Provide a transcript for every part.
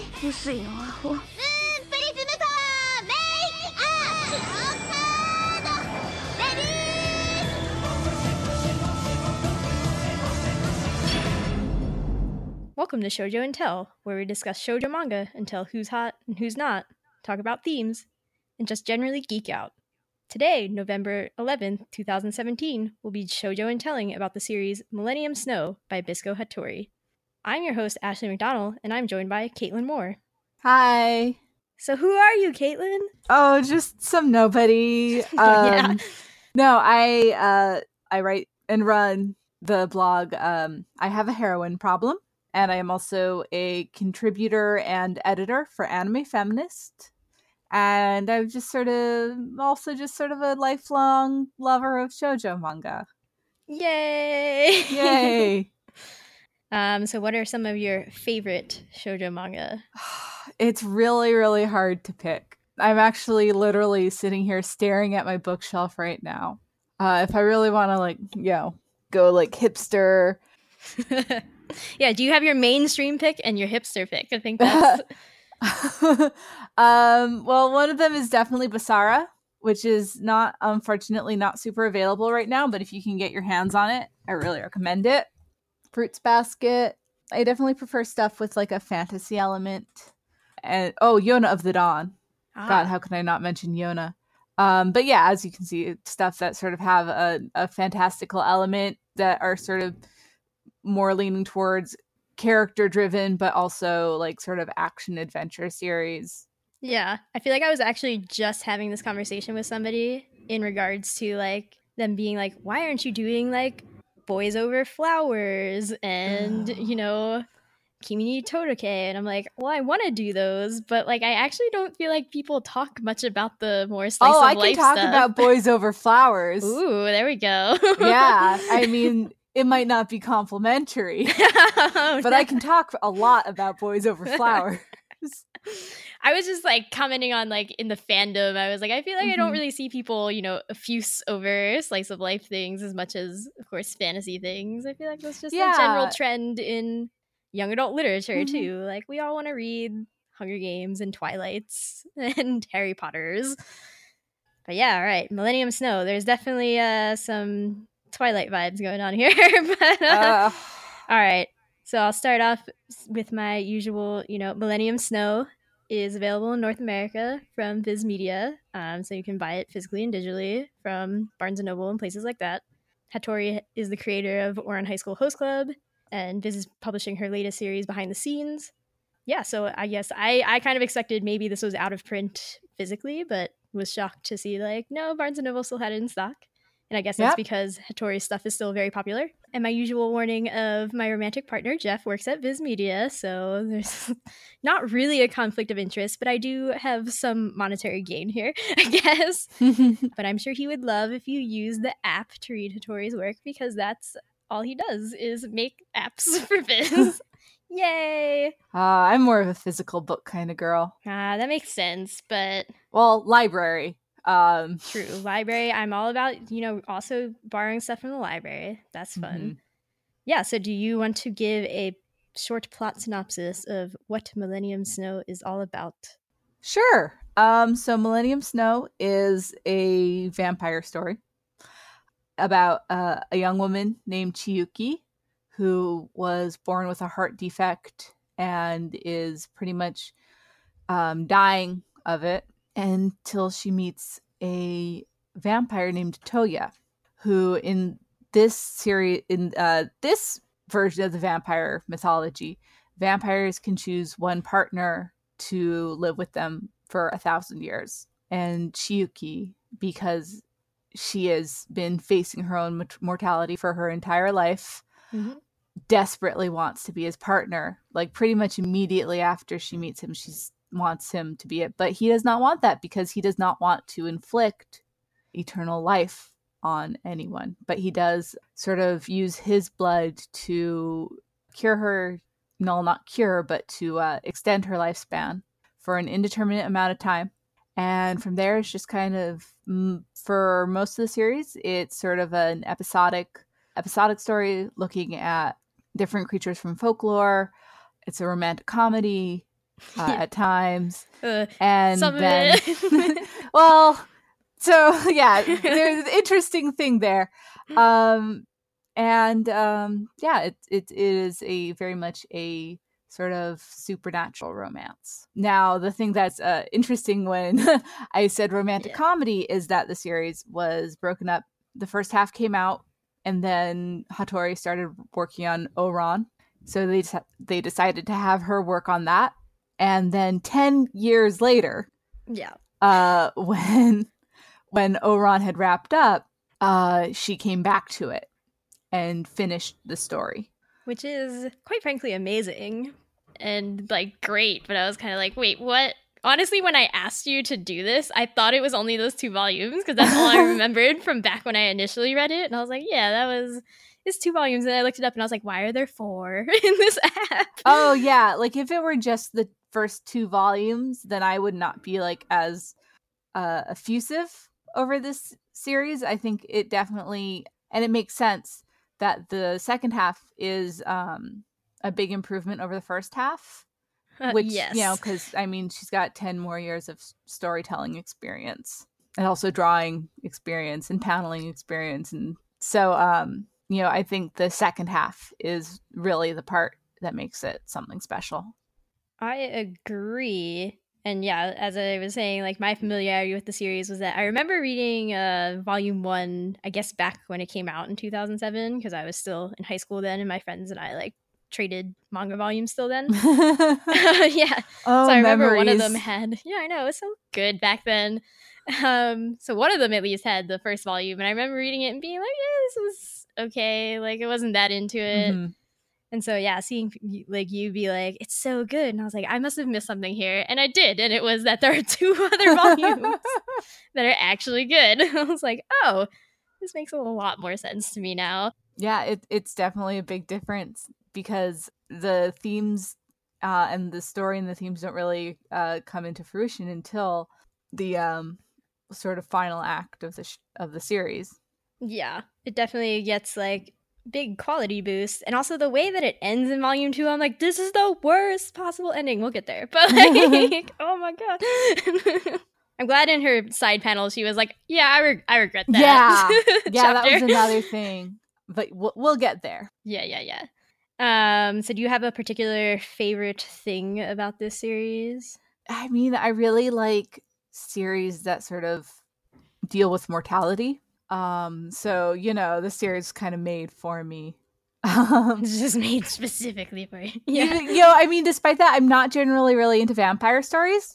薄いのアホ。 プリズムパワーメイクアップカードレディー。 Welcome to Shoujo and Tell, where we discuss shoujo manga and tell who's hot and who's not, talk about themes, and just generally geek out. Today, November 11th, 2017, we'll be shoujo and telling about the series Millennium Snow by Bisco Hattori. I'm your host, Ashley McDonald, and I'm joined by Caitlin Moore. Hi. So who are you, Caitlin? Oh, just some nobody. Yeah. No, I write and run the blog. I have a heroin problem, and I am also a contributor and editor for Anime Feminist. And I'm just sort of a lifelong lover of shoujo manga. Yay! Yay! So what are some of your favorite shoujo manga? It's really, really hard to pick. I'm actually literally sitting here staring at my bookshelf right now. If I really want to, go hipster. Yeah, do you have your mainstream pick and your hipster pick? I think that's... Well, one of them is definitely Basara, which is unfortunately not super available right now, but if you can get your hands on it, I really recommend it. Fruits Basket. I definitely prefer stuff with a fantasy element. And Yona of the Dawn. God, how can I not mention Yona? But yeah, as you can see, stuff that sort of have a fantastical element that are sort of more leaning towards character driven, but also sort of action adventure series. Yeah, I feel like I was actually just having this conversation with somebody in regards to them being why aren't you doing Boys Over Flowers and Kimi ni Todoke? And I'm like, well, I want to do those, but I actually don't feel like people talk much about the more slice of life stuff. I can talk about Boys Over Flowers. Ooh, there we go. Yeah, I mean, it might not be complimentary, but I can talk a lot about Boys Over Flowers. I was just commenting on in the fandom. I was like, I feel like I don't really see people, effuse over slice of life things as much as, of course, fantasy things. I feel like that's just a general trend in young adult literature too. We all want to read Hunger Games and Twilights and Harry Potters. But yeah, all right, Millennium Snow. There's definitely some Twilight vibes going on here. But all right. So I'll start off with my usual, Millennium Snow is available in North America from Viz Media. So you can buy it physically and digitally from Barnes & Noble and places like that. Hattori is the creator of Ouran High School Host Club, and Viz is publishing her latest series, Behind the Scenes. Yeah, so I guess I kind of expected maybe this was out of print physically, but was shocked to see no, Barnes & Noble still had it in stock. And I guess that's because Hattori's stuff is still very popular. And my usual warning of my romantic partner, Jeff, works at Viz Media, so there's not really a conflict of interest, but I do have some monetary gain here, I guess. But I'm sure he would love if you use the app to read Hattori's work, because that's all he does is make apps for Viz. Yay! I'm more of a physical book kind of girl. That makes sense, but... Well, library. True. Library. I'm all about, also borrowing stuff from the library. That's fun. Yeah, so do you want to give a short plot synopsis of what Millennium Snow is all about? Sure. So Millennium Snow is a vampire story about a young woman named Chiyuki who was born with a heart defect and is pretty much dying of it until she meets a vampire named Toya, who in this series, in this version of the vampire mythology, vampires can choose one partner to live with them for 1,000 years. And Chiyuki, because she has been facing her own mortality for her entire life, desperately wants to be his partner. Pretty much immediately after she meets him, she wants him to be it. But he does not want that because he does not want to inflict eternal life on anyone. But he does sort of use his blood to cure her, no, not cure, but to extend her lifespan for an indeterminate amount of time. And from there, it's just kind of, for most of the series, it's sort of an episodic story looking at different creatures from folklore. It's a romantic comedy. at times. Uh, And some of then, it. well, so yeah, there's an interesting thing there. Yeah, it is a very much a sort of supernatural romance. Now, the thing that's interesting when I said romantic Yeah. comedy is that the series was broken up. The first half came out, and then Hattori started working on Oran. So they decided to have her work on that. And then 10 years later, Yeah. When Oran had wrapped up, she came back to it and finished the story. Which is quite frankly amazing and like great, but I was kind of like, wait, what? Honestly, when I asked you to do this, I thought it was only those 2 volumes because that's all I remembered from back when I initially read it. And I was like, yeah, it's 2 volumes. And I looked it up and I was like, why are there 4 in this app? Oh, yeah. Like, if it were just the first 2 volumes, then I would not be like as effusive over this series. I think it definitely, and it makes sense that the second half is a big improvement over the first half. Which, yes. you know, because I mean, she's got 10 more years of storytelling experience and also drawing experience and paneling experience. And so, you know, I think the second half is really the part that makes it something special. I agree. And yeah, as I was saying, like my familiarity with the series was that I remember reading volume 1, I guess back when it came out in 2007, because I was still in high school then, and my friends and I like traded manga volumes still then. Yeah. Oh, so I remember one of memories. them had, yeah, I know, it was so good back then. So one of them at least had the first volume, and I remember reading it and being like, yeah, this was okay. Like I wasn't that into it. Mhm. And so, yeah, seeing like you be like, it's so good. And I was like, I must have missed something here. And I did. And it was that there are 2 other volumes that are actually good. I was like, oh, this makes a lot more sense to me now. Yeah, it's definitely a big difference because the themes and the story and the themes don't really come into fruition until the sort of final act of the series. Yeah, it definitely gets like big quality boost. And also the way that it ends in volume 2, I'm like, this is the worst possible ending. We'll get there. But like, oh my God. I'm glad in her side panel she was like, yeah, I regret that. Yeah, that was another thing. But we'll get there. Yeah. So do you have a particular favorite thing about this series? I mean, I really like series that sort of deal with mortality. So, you know, the series kind of made for me. It's just made specifically for you. Yeah. You know, I mean, despite that, I'm not generally really into vampire stories.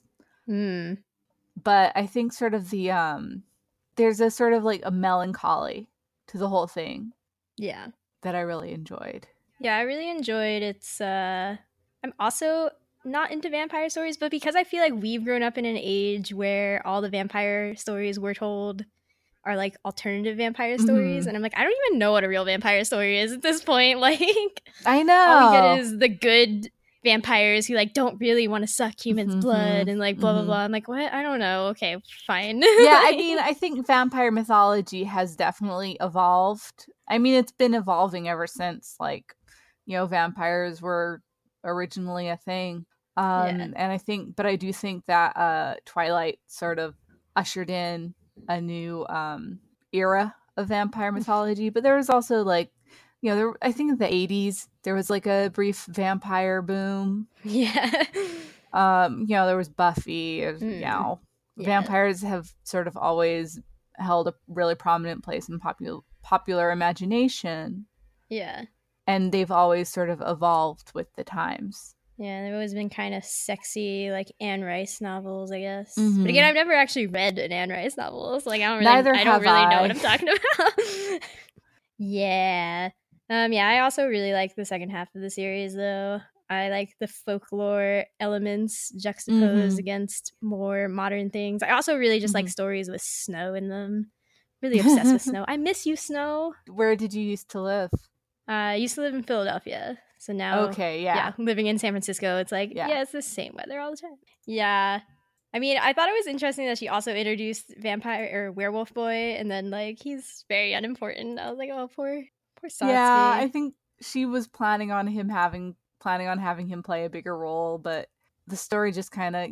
But I think sort of there's a sort of like a melancholy to the whole thing. Yeah. That I really enjoyed. Yeah, I really enjoyed its I'm also not into vampire stories, but because I feel like we've grown up in an age where all the vampire stories we're told are like alternative vampire stories, and I'm like, I don't even know what a real vampire story is at this point. Like, I know all we get is the good vampires who like don't really want to suck humans' blood and like blah blah blah. I'm like, what? I don't know. Okay, fine. Yeah, I mean, I think vampire mythology has definitely evolved. I mean, it's been evolving ever since, like, you know, vampires were originally a thing. And I do think that Twilight sort of ushered in a new era of vampire mythology. But there was also like, you know, I think in the 80s there was like a brief vampire boom. Yeah. You know, there was Buffy. You know, vampires have sort of always held a really prominent place in popular imagination. Yeah. And they've always sort of evolved with the times. Yeah, they've always been kind of sexy, like Anne Rice novels, I guess. But again, I've never actually read an Anne Rice novel, so like I don't really know what I'm talking about. Yeah. I also really like the second half of the series, though. I like the folklore elements juxtaposed against more modern things. I also really just like stories with snow in them. Really obsessed with snow. I miss you, Snow. Where did you used to live? I used to live in Philadelphia. So now, living in San Francisco, it's like, it's the same weather all the time. Yeah. I mean, I thought it was interesting that she also introduced vampire or werewolf boy, and then like he's very unimportant. I was like, oh, poor Satsuki. Yeah, I think she was planning on having him play a bigger role, but the story just kind of,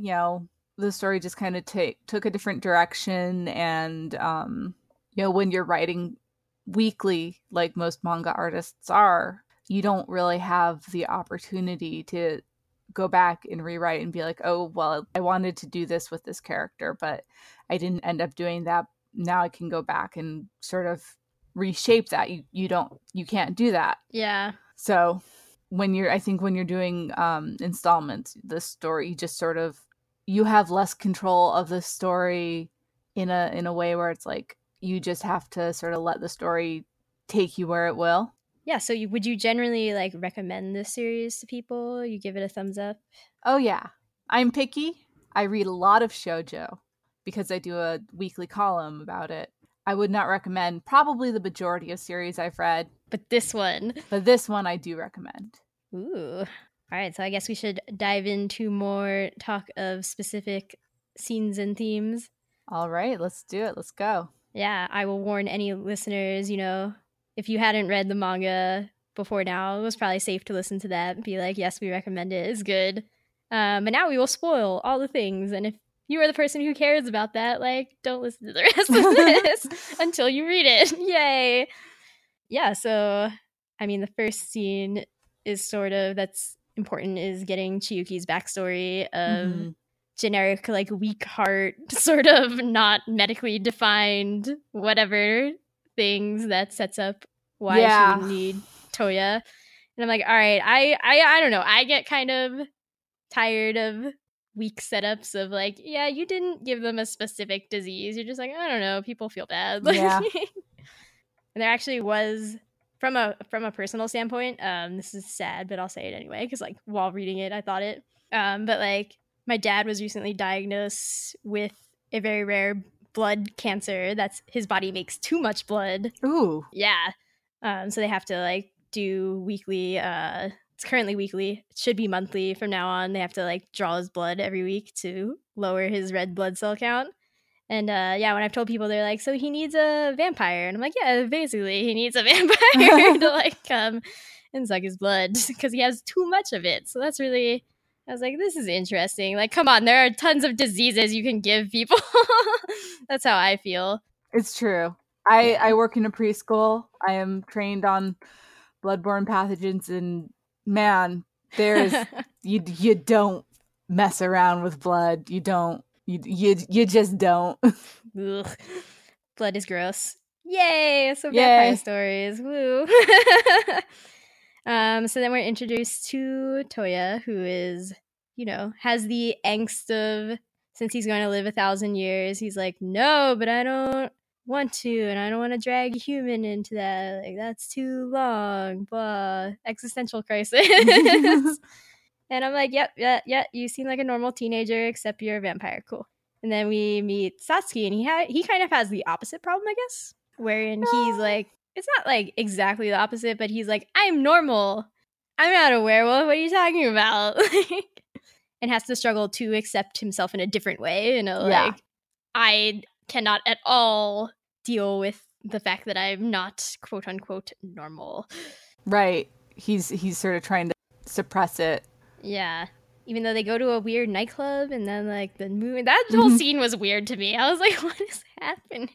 took a different direction. And, when you're writing weekly, like most manga artists are, you don't really have the opportunity to go back and rewrite and be like, oh, well, I wanted to do this with this character, but I didn't end up doing that. Now I can go back and sort of reshape that. You can't do that. Yeah. So when you're doing installments, the story, you just sort of, you have less control of the story in a way where it's like, you just have to sort of let the story take you where it will. Yeah, so would you generally like recommend this series to people? You give it a thumbs up? Oh yeah. I'm picky. I read a lot of shoujo because I do a weekly column about it. I would not recommend probably the majority of series I've read. But this one I do recommend. Ooh. All right, so I guess we should dive into more talk of specific scenes and themes. All right, let's do it. Let's go. Yeah, I will warn any listeners, if you hadn't read the manga before now, it was probably safe to listen to that and be like, yes, we recommend it. It's good. But now we will spoil all the things. And if you are the person who cares about that, like, don't listen to the rest of this until you read it. Yay. Yeah, so, I mean, the first scene is that's important is getting Chiyuki's backstory of generic, like, weak heart, sort of not medically defined, whatever things that sets up why she would need Toya. And I'm like, all right, I don't know. I get kind of tired of weak setups of like, yeah, you didn't give them a specific disease. You're just like, I don't know, people feel bad. Yeah. And there actually was, from a personal standpoint, this is sad, but I'll say it anyway, because like while reading it, I thought it. But like my dad was recently diagnosed with a very rare blood cancer. That's his body makes too much blood. Ooh. Yeah. So they have to like do weekly, it's currently weekly. It should be monthly from now on. They have to like draw his blood every week to lower his red blood cell count. And when I've told people, they're like, so he needs a vampire. And I'm like, yeah, basically he needs a vampire to like come and suck his blood because he has too much of it. So that's really, I was like, this is interesting. Like, come on, there are tons of diseases you can give people. That's how I feel. It's true. I work in a preschool. I am trained on bloodborne pathogens, and man, there's you don't mess around with blood. You don't. You just don't. Ugh. Blood is gross. Yay! So vampire stories. Woo. So then we're introduced to Toya, who is, has the angst of, since he's going to live 1,000 years, he's like, no, but I don't want to, and I don't want to drag a human into that. Like, that's too long. Blah. Existential crisis. And I'm like, yep, you seem like a normal teenager, except you're a vampire. Cool. And then we meet Satsuki, and he kind of has the opposite problem, I guess, wherein he's like, it's not like exactly the opposite, but he's like, I'm normal. I'm not a werewolf. What are you talking about? And has to struggle to accept himself in a different way. Like, I cannot at all deal with the fact that I'm not, quote unquote, normal. Right. He's sort of trying to suppress it. Yeah. Even though they go to a weird nightclub and then like the moon, that whole scene was weird to me. I was like, what is happening?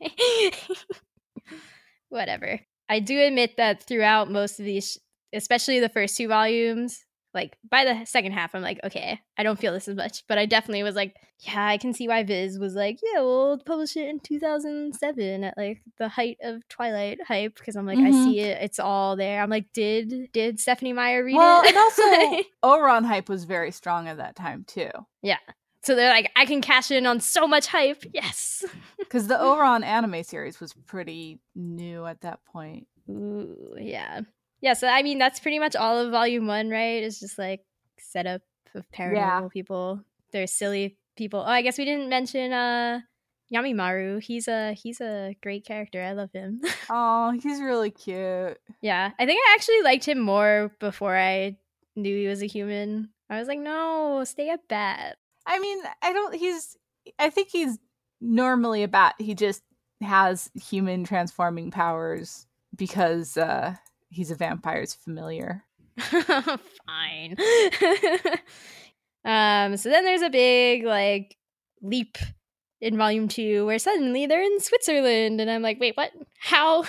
Whatever. I do admit that throughout most of these, especially the first 2 volumes, like by the second half, I'm like, okay, I don't feel this as much. But I definitely was like, yeah, I can see why Viz was like, yeah, we'll publish it in 2007 at like the height of Twilight hype. Because I'm like, I see it. It's all there. I'm like, did Stephanie Meyer read it? Well, and also Ouran hype was very strong at that time too. Yeah. So they're like, I can cash in on so much hype. Yes. Because the Ouran anime series was pretty new at that point. Ooh, yeah. Yeah, so I mean, that's pretty much all of Volume 1, right? It's just like setup of paranormal people. They're silly people. Oh, I guess we didn't mention Yamimaru. He's a great character. I love him. Oh, he's really cute. Yeah, I think I actually liked him more before I knew he was a human. I was like, no, stay a bat. I mean, I think he's normally a bat. He just has human transforming powers because he's a vampire's familiar. Fine. So then there's a big like leap in volume 2 where suddenly they're in Switzerland, and I'm like, wait, what? How?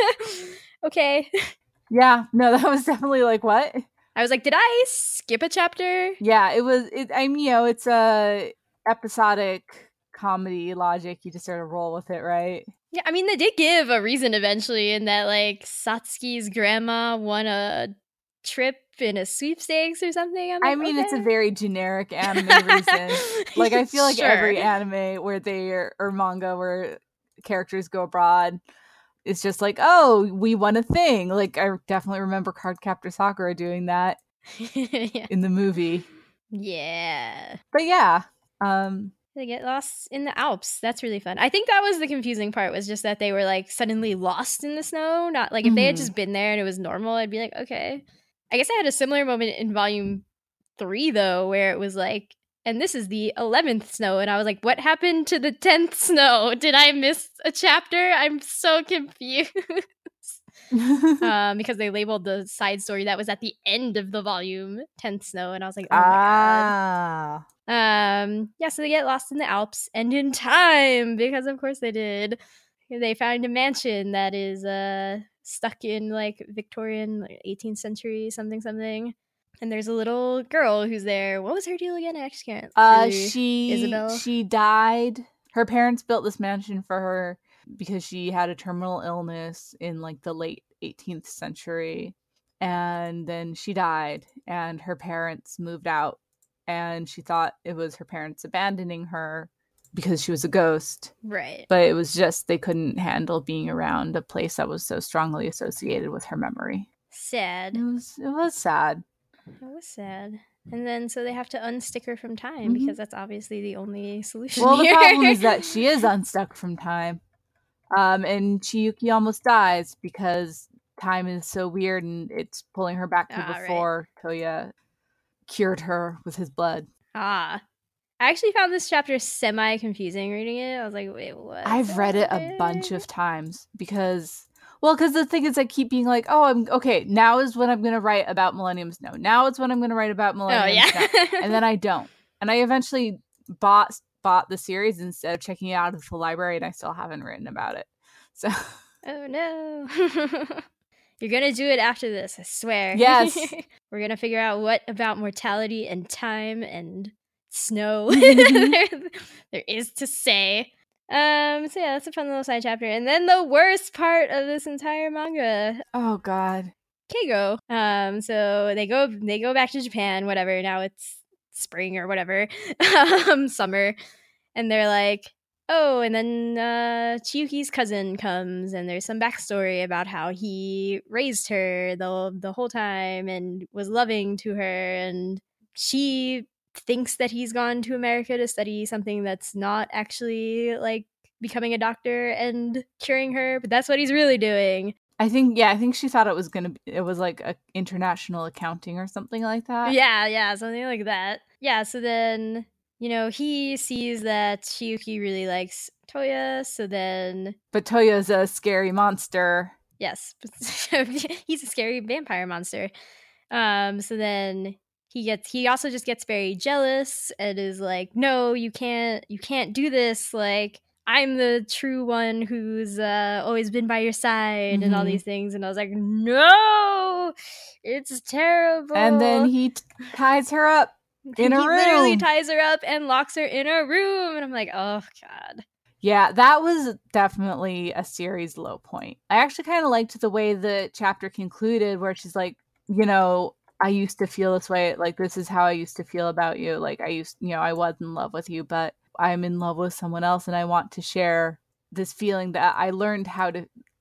Okay. Yeah, no, that was definitely like, what? I was like, did I skip a chapter? Yeah, it was. I mean, it's a episodic comedy logic. You just sort of roll with it, right? Yeah, I mean, they did give a reason eventually in that, like, Satsuki's grandma won a trip in a sweepstakes or something. I'm like, I mean, okay. it's a very generic anime reason. Like, I feel like Sure. every anime where or manga where characters go abroad, it's just like, oh, we won a thing. Like, I definitely remember Cardcaptor Sakura doing that Yeah. in the movie. Yeah. But yeah, They get lost in the Alps. That's really fun. I think that was the confusing part, was just that they were like suddenly lost in the snow. Not like if they had just been there and it was normal, I'd be like, okay. I guess I had a similar moment in volume 3 though, where it was like, and this is the 11th snow, and I was like, what happened to the 10th snow? Did I miss a chapter? I'm so confused. Because they labeled the side story that was at the end of the volume 10th snow, and I was like, oh my god. Yeah, so they get lost in the Alps and in time, because of course they did. They found a mansion that is stuck in like Victorian, like 18th century something. And there's a little girl who's there. What was her deal again? I actually can't. Isabel. She died. Her parents built this mansion for her because she had a terminal illness in like the late 18th century, and then she died, and her parents moved out, and she thought it was her parents abandoning her because she was a ghost. Right. But it was just they couldn't handle being around a place that was so strongly associated with her memory. Sad. It was sad. It was sad. And then so they have to unstick her from time, because that's obviously the only solution. Well, here. the problem is that she is unstuck from time. And Chiyuki almost dies because time is so weird and it's pulling her back to before Toya cured her with his blood. I actually found this chapter semi-confusing reading it. I was like, wait, what? I've read it a bunch of times because the thing is I keep being like, oh, I'm okay, now is when I'm going to write about Millennium Snow. Now is when I'm going to write about Millennium Snow. And then I don't. And I eventually bought the series instead of checking it out of the library, and I still haven't written about it. So oh no. You're gonna do it after this, I swear. Yes. We're gonna figure out what about mortality and time and snow there is to say. So yeah, that's a fun little side chapter. And then the worst part of this entire manga. Oh god. Keigo. So they go back to Japan, whatever. Now it's spring or whatever. Summer. And they're like, oh, and then Chiyuki's cousin comes, and there's some backstory about how he raised her the whole time and was loving to her, and she thinks that he's gone to America to study something that's not actually like becoming a doctor and curing her, but that's what he's really doing. I think she thought it was like a international accounting or something like that. Yeah, something like that. Yeah, so then he sees that Chiyuki really likes Toya, so then... But Toya's a scary monster. Yes, he's a scary vampire monster. So then he also just gets very jealous and is like, no, you can't do this, like, I'm the true one who's always been by your side and all these things. And I was like, no, it's terrible. And then he ties her up. In a room. He literally ties her up and locks her in a room. And I'm like, oh, God. Yeah, that was definitely a series low point. I actually kind of liked the way the chapter concluded, where she's like, I used to feel this way. Like, this is how I used to feel about you. Like, I was in love with you, but I'm in love with someone else. And I want to share this feeling that I learned how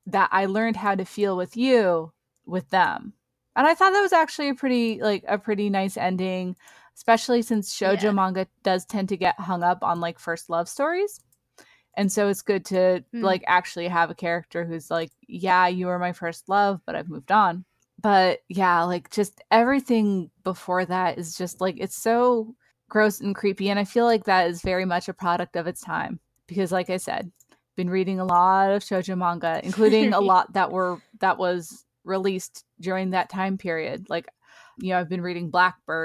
to feel with you, with them. And I thought that was actually a pretty nice ending. Especially since shoujo manga does tend to get hung up on like first love stories. And so it's good to like actually have a character who's like, yeah, you were my first love, but I've moved on. But yeah, like just everything before that is just like, it's so gross and creepy. And I feel like that is very much a product of its time. Because like I said, been reading a lot of shoujo manga, including a lot that was released during that time period. Like, I've been reading Blackbird,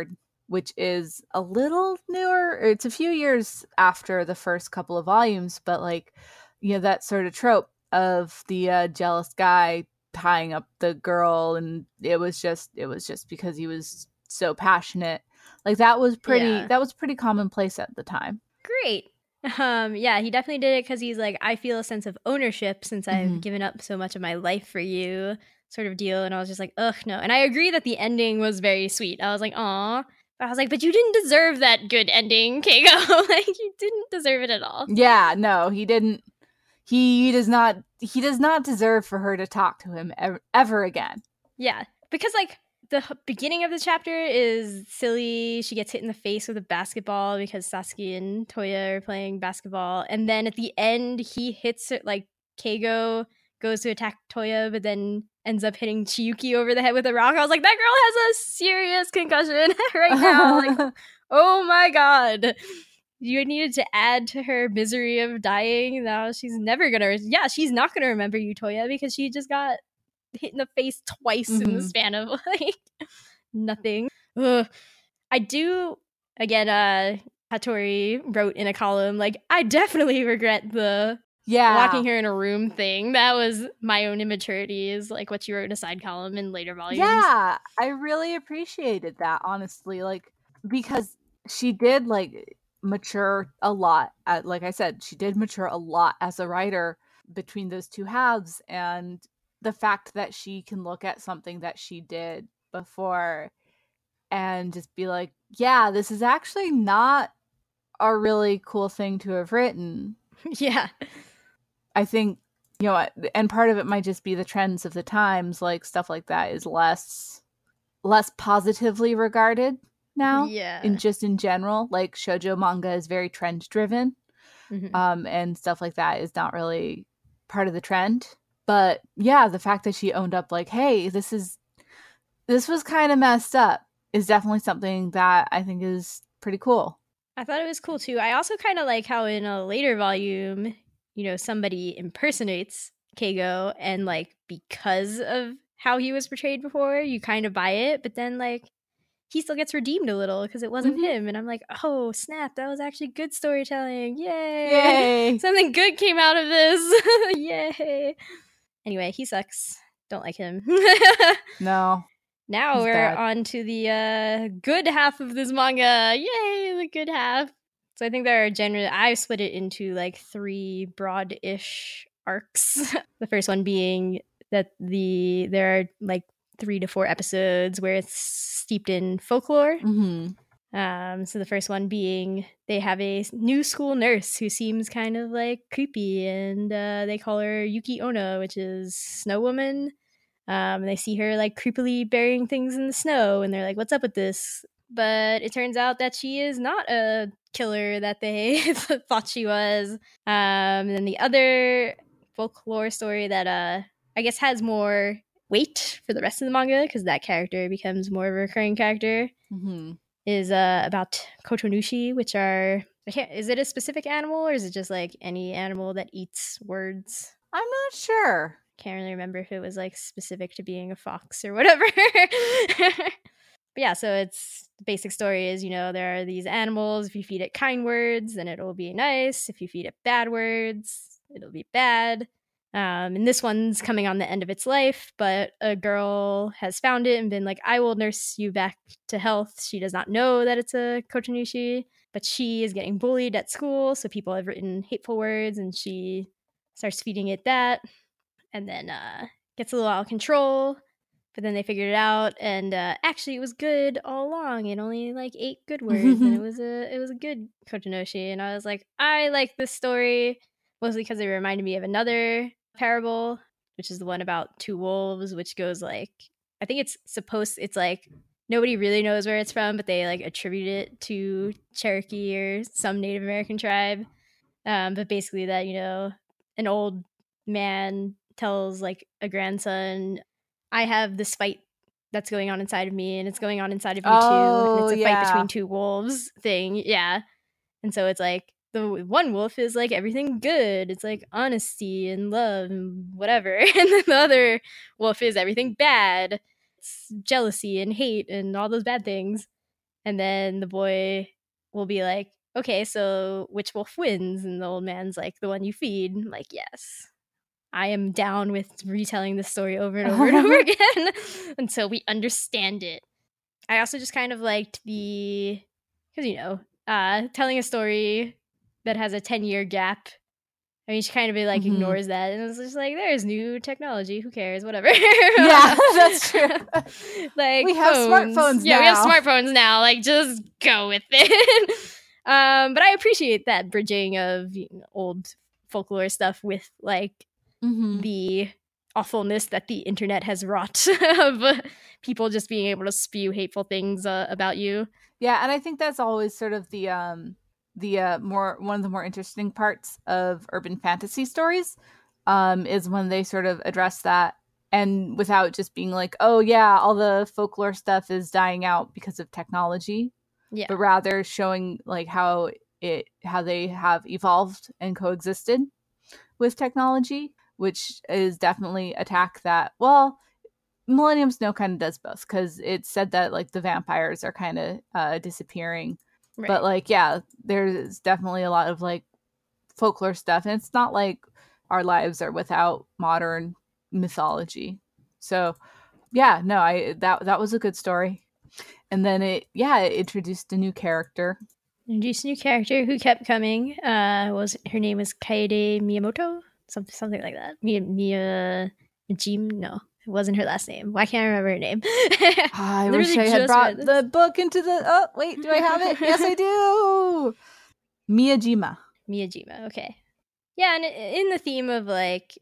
which is a little newer. It's a few years after the first couple of volumes, but like, that sort of trope of the jealous guy tying up the girl, and it was just because he was so passionate. Like that was pretty commonplace at the time. Great. Yeah, he definitely did it because he's like, I feel a sense of ownership since I've given up so much of my life for you, sort of deal. And I was just like, ugh, no. And I agree that the ending was very sweet. I was like, aw. But I was like, but you didn't deserve that good ending, Keigo. Like, you didn't deserve it at all. Yeah, no, he didn't. He does not deserve for her to talk to him ever again. Yeah, because like the beginning of the chapter is silly. She gets hit in the face with a basketball because Sasuke and Toya are playing basketball. And then at the end, he hits it, like Keigo goes to attack Toya, but then ends up hitting Chiyuki over the head with a rock. I was like, that girl has a serious concussion right now. Like, oh my god. You needed to add to her misery of dying. Now she's never gonna. Yeah, she's not gonna remember you, Toya, because she just got hit in the face twice in the span of like nothing. Ugh. I do again. Hattori wrote in a column like, I definitely regret the locking her in a room thing. That was my own immaturity, is like what you wrote in a side column in later volumes. Yeah, I really appreciated that, honestly, like because she did like mature a lot. Like I said, she did mature a lot as a writer between those two halves, and the fact that she can look at something that she did before and just be like, yeah, this is actually not a really cool thing to have written. Yeah. I think, and part of it might just be the trends of the times, like stuff like that is less positively regarded now. Yeah. In general, like shoujo manga is very trend driven. And stuff like that is not really part of the trend. But yeah, the fact that she owned up like, hey, this was kind of messed up is definitely something that I think is pretty cool. I thought it was cool too. I also kind of like how in a later volume, somebody impersonates Keigo, and like because of how he was portrayed before, you kind of buy it, but then like he still gets redeemed a little because it wasn't him, and I'm like, oh snap, that was actually good storytelling. Yay. Something good came out of this. Yay. Anyway, he sucks. Don't like him. No. Now we're on to the good half of this manga. Yay, the good half. So I think there are generally, I split it into like 3 broad-ish arcs. The first one being that there are like 3 to 4 episodes where it's steeped in folklore. So the first one being they have a new school nurse who seems kind of like creepy, and they call her Yuki Ono, which is Snow Woman. They see her like creepily burying things in the snow, and they're like, what's up with this? But it turns out that she is not a killer that they thought she was. And then the other folklore story that I guess has more weight for the rest of the manga, because that character becomes more of a recurring character, is about kotonushi, which are, is it a specific animal, or is it just like any animal that eats words? I'm not sure. Can't really remember if it was like specific to being a fox or whatever. But yeah, so it's the basic story is, there are these animals. If you feed it kind words, then it'll be nice. If you feed it bad words, it'll be bad. And this one's coming on the end of its life, but a girl has found it and been like, I will nurse you back to health. She does not know that it's a kotonushi, but she is getting bullied at school. So people have written hateful words, and she starts feeding it that. And then gets a little out of control, but then they figured it out, and actually it was good all along. It only like 8 good words, and it was a good kotonushi. And I was like, I like this story mostly because it reminded me of another parable, which is the one about 2 wolves, which goes like, I think it's like nobody really knows where it's from, but they like attribute it to Cherokee or some Native American tribe. But basically that, an old man tells like a grandson, I have this fight that's going on inside of me, and it's going on inside of you too, and it's a fight between 2 wolves thing. Yeah. And so it's like the one wolf is like everything good, it's like honesty and love and whatever, and then the other wolf is everything bad, it's jealousy and hate and all those bad things. And then the boy will be like, okay, so which wolf wins? And the old man's like, the one you feed. I'm like, yes. I am down with retelling this story over and over and over again until we understand it. I also just kind of liked because, telling a story that has a 10-year gap. I mean, she kind of like ignores that, and it's just like, there's new technology. Who cares? Whatever. Yeah, that's true. Like, we have smartphones now. Yeah, we have smartphones now. Like, just go with it. But I appreciate that bridging of old folklore stuff with like the awfulness that the internet has wrought of people just being able to spew hateful things about you. Yeah, and I think that's always sort of the more one of the more interesting parts of urban fantasy stories is when they sort of address that, and without just being like, oh yeah, all the folklore stuff is dying out because of technology, but rather showing like how they have evolved and coexisted with technology, which is definitely a tack that, well, Millennium Snow kind of does both, because it's said that like the vampires are kind of disappearing. Right. But like, yeah, there's definitely a lot of like folklore stuff, and it's not like our lives are without modern mythology. So yeah, no, that was a good story. And then it introduced a new character. Introduced a new character who kept coming. Her name was Kaede Miyamoto? Something like that. Majim? No, it wasn't her last name. Why can't I remember her name? I wish I had brought the book into the... Oh, wait, do I have it? Yes, I do! Miyajima. Okay. Yeah, and in the theme of like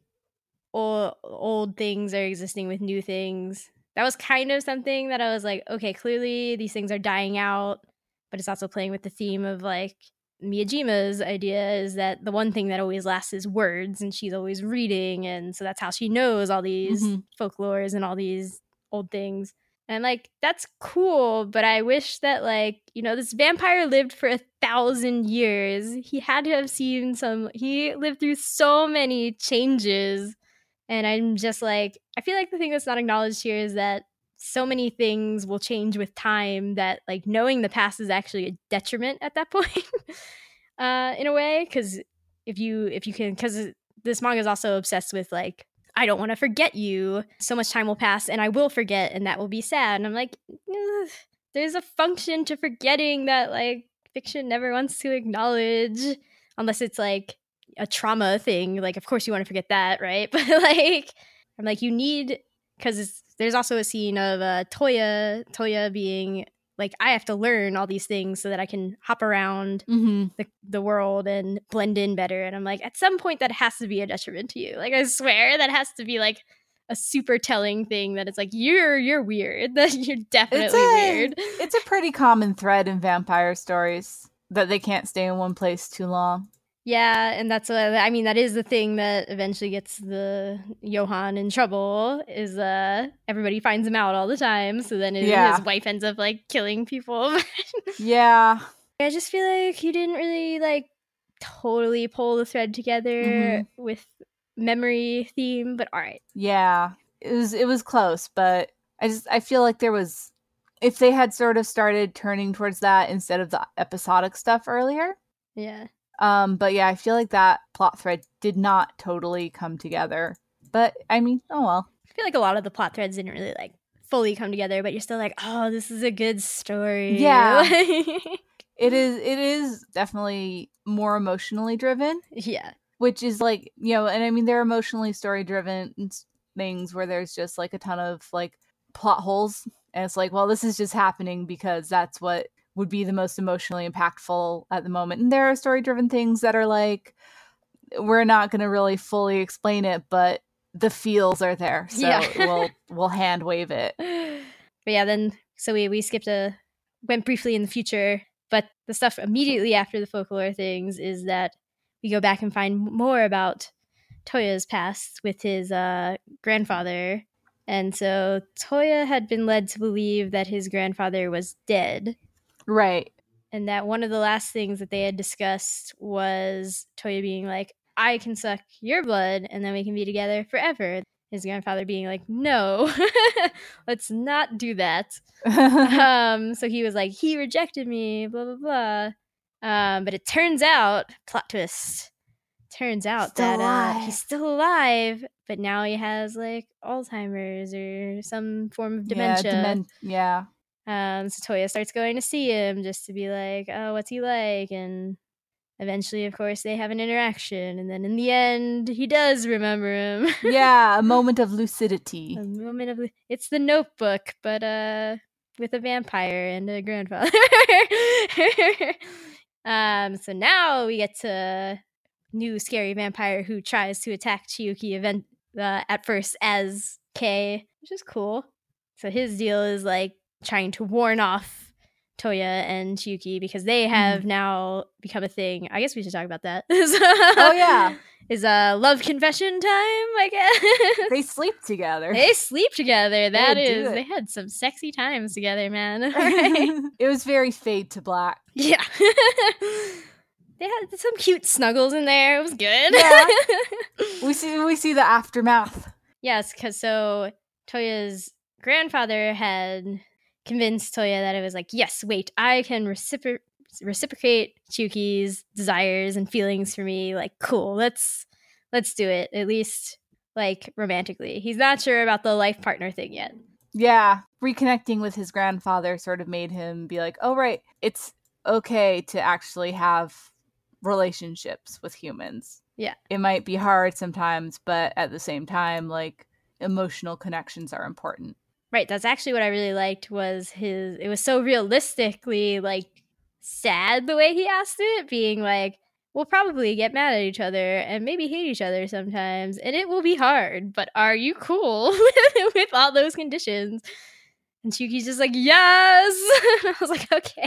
old things are existing with new things, that was kind of something that I was like, okay, clearly these things are dying out, but it's also playing with the theme of like Miyajima's idea is that the one thing that always lasts is words, and she's always reading, and so that's how she knows all these folklores and all these old things. And like, that's cool, but I wish that like, this vampire lived for 1,000 years. He had to have seen he lived through so many changes. And I'm just like, I feel like the thing that's not acknowledged here is that so many things will change with time that like knowing the past is actually a detriment at that point in a way. Because if you can, because this manga is also obsessed with like, I don't want to forget you. So much time will pass and I will forget, and that will be sad. And I'm like, there's a function to forgetting that like fiction never wants to acknowledge, unless it's like a trauma thing. Like, of course you want to forget that, right? But like, I'm like, you need, because there's also a scene of Toya being like, I have to learn all these things so that I can hop around the world and blend in better. And I'm like, at some point that has to be a detriment to you. Like, I swear that has to be like a super telling thing that it's like, you're weird. That you're definitely weird. It's a pretty common thread in vampire stories that they can't stay in one place too long. Yeah, and that's I mean, that is the thing that eventually gets the Johan in trouble, is everybody finds him out all the time, so then his wife ends up like killing people. Yeah. I just feel like he didn't really like totally pull the thread together with memory theme, but all right. Yeah. It was close, but I feel like there was, if they had sort of started turning towards that instead of the episodic stuff earlier. Yeah. But yeah, I feel like that plot thread did not totally come together. But I mean, oh well. I feel like a lot of the plot threads didn't really like fully come together, but you're still like, oh, this is a good story. Yeah. It is definitely more emotionally driven. Yeah. Which is like, and I mean, they're emotionally story driven things where there's just like a ton of like plot holes. And it's like, well, this is just happening because that's what would be the most emotionally impactful at the moment. And there are story-driven things that are like, we're not going to really fully explain it, but the feels are there, so we'll hand wave it. But yeah, then so we went briefly in the future, but the stuff immediately after the folklore things is that we go back and find more about Toya's past with his grandfather. And so Toya had been led to believe that his grandfather was dead. Right. And that one of the last things that they had discussed was Toya being like, I can suck your blood and then we can be together forever. his grandfather being like, no, let's not do that. So he was like, he rejected me, blah, blah, blah. But it turns out, plot twist, turns out Still that alive. he's still alive, but now he has like Alzheimer's or some form of dementia. Yeah. So Toya starts going to see him just to be like, oh, what's he like? And eventually, of course, they have an interaction. And then in the end, he does remember him. Yeah, a moment of lucidity. A moment of it's The Notebook, but with a vampire and a grandfather. So now we get to new scary vampire who tries to attack Chiyuki at first as Kei, which is cool. So his deal is like trying to warn off Toya and Chiyuki because they have now become a thing. I guess we should talk about that. Oh yeah. Is love confession time, I guess. They sleep together. They sleep together. They had some sexy times together, man. It was very fade to black. Yeah. They had some cute snuggles in there. It was good. Yeah. We see the aftermath. Yes, because so Toya's grandfather had convinced Toya that it was like, yes, wait, I can reciprocate Chiyuki's desires and feelings for me. Like, cool, let's do it, at least like romantically. He's not sure about the life partner thing yet. Yeah, reconnecting with his grandfather sort of made him be like, oh right, it's okay to actually have relationships with humans. Yeah, it might be hard sometimes, but at the same time, like, emotional connections are important. Right, that's actually what I really liked was it was so realistically like sad the way he asked it, being like, we'll probably get mad at each other and maybe hate each other sometimes, and it will be hard, but are you cool with all those conditions? And Chiyuki's just like, yes! I was like, okay.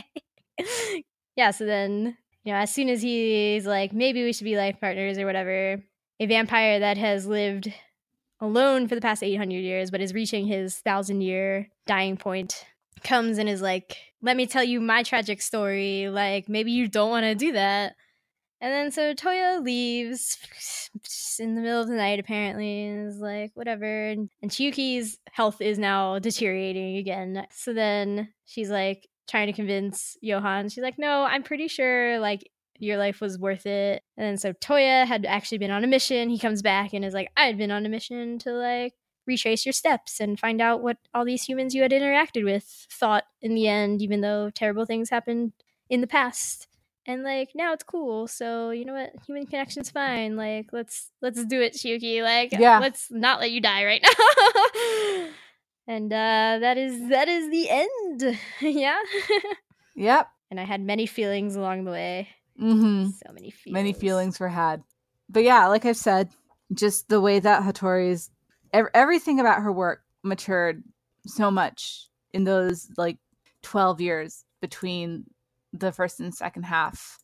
Yeah, so then, as soon as he's like, maybe we should be life partners or whatever, a vampire that has lived alone for the past 800 years, but is reaching his 1,000-year dying point, comes and is like, let me tell you my tragic story. Like, maybe you don't want to do that. And then so Toya leaves in the middle of the night, apparently, and is like, whatever. And Chiyuki's health is now deteriorating again. So then she's like trying to convince Johan. She's like, no, I'm pretty sure, like, your life was worth it. And then so Toya had actually been on a mission. He comes back and is like, I had been on a mission to like retrace your steps and find out what all these humans you had interacted with thought in the end, even though terrible things happened in the past. And like now it's cool. So you know what? Human connection's fine. Like let's do it, Chiyuki. Like let's not let you die right now. And that is the end. Yeah. Yep. And I had many feelings along the way. Mm-hmm. So many feelings. Many feelings were had. But yeah, like I've said, just the way that Hattori's everything about her work matured so much in those like 12 years between the first and second half.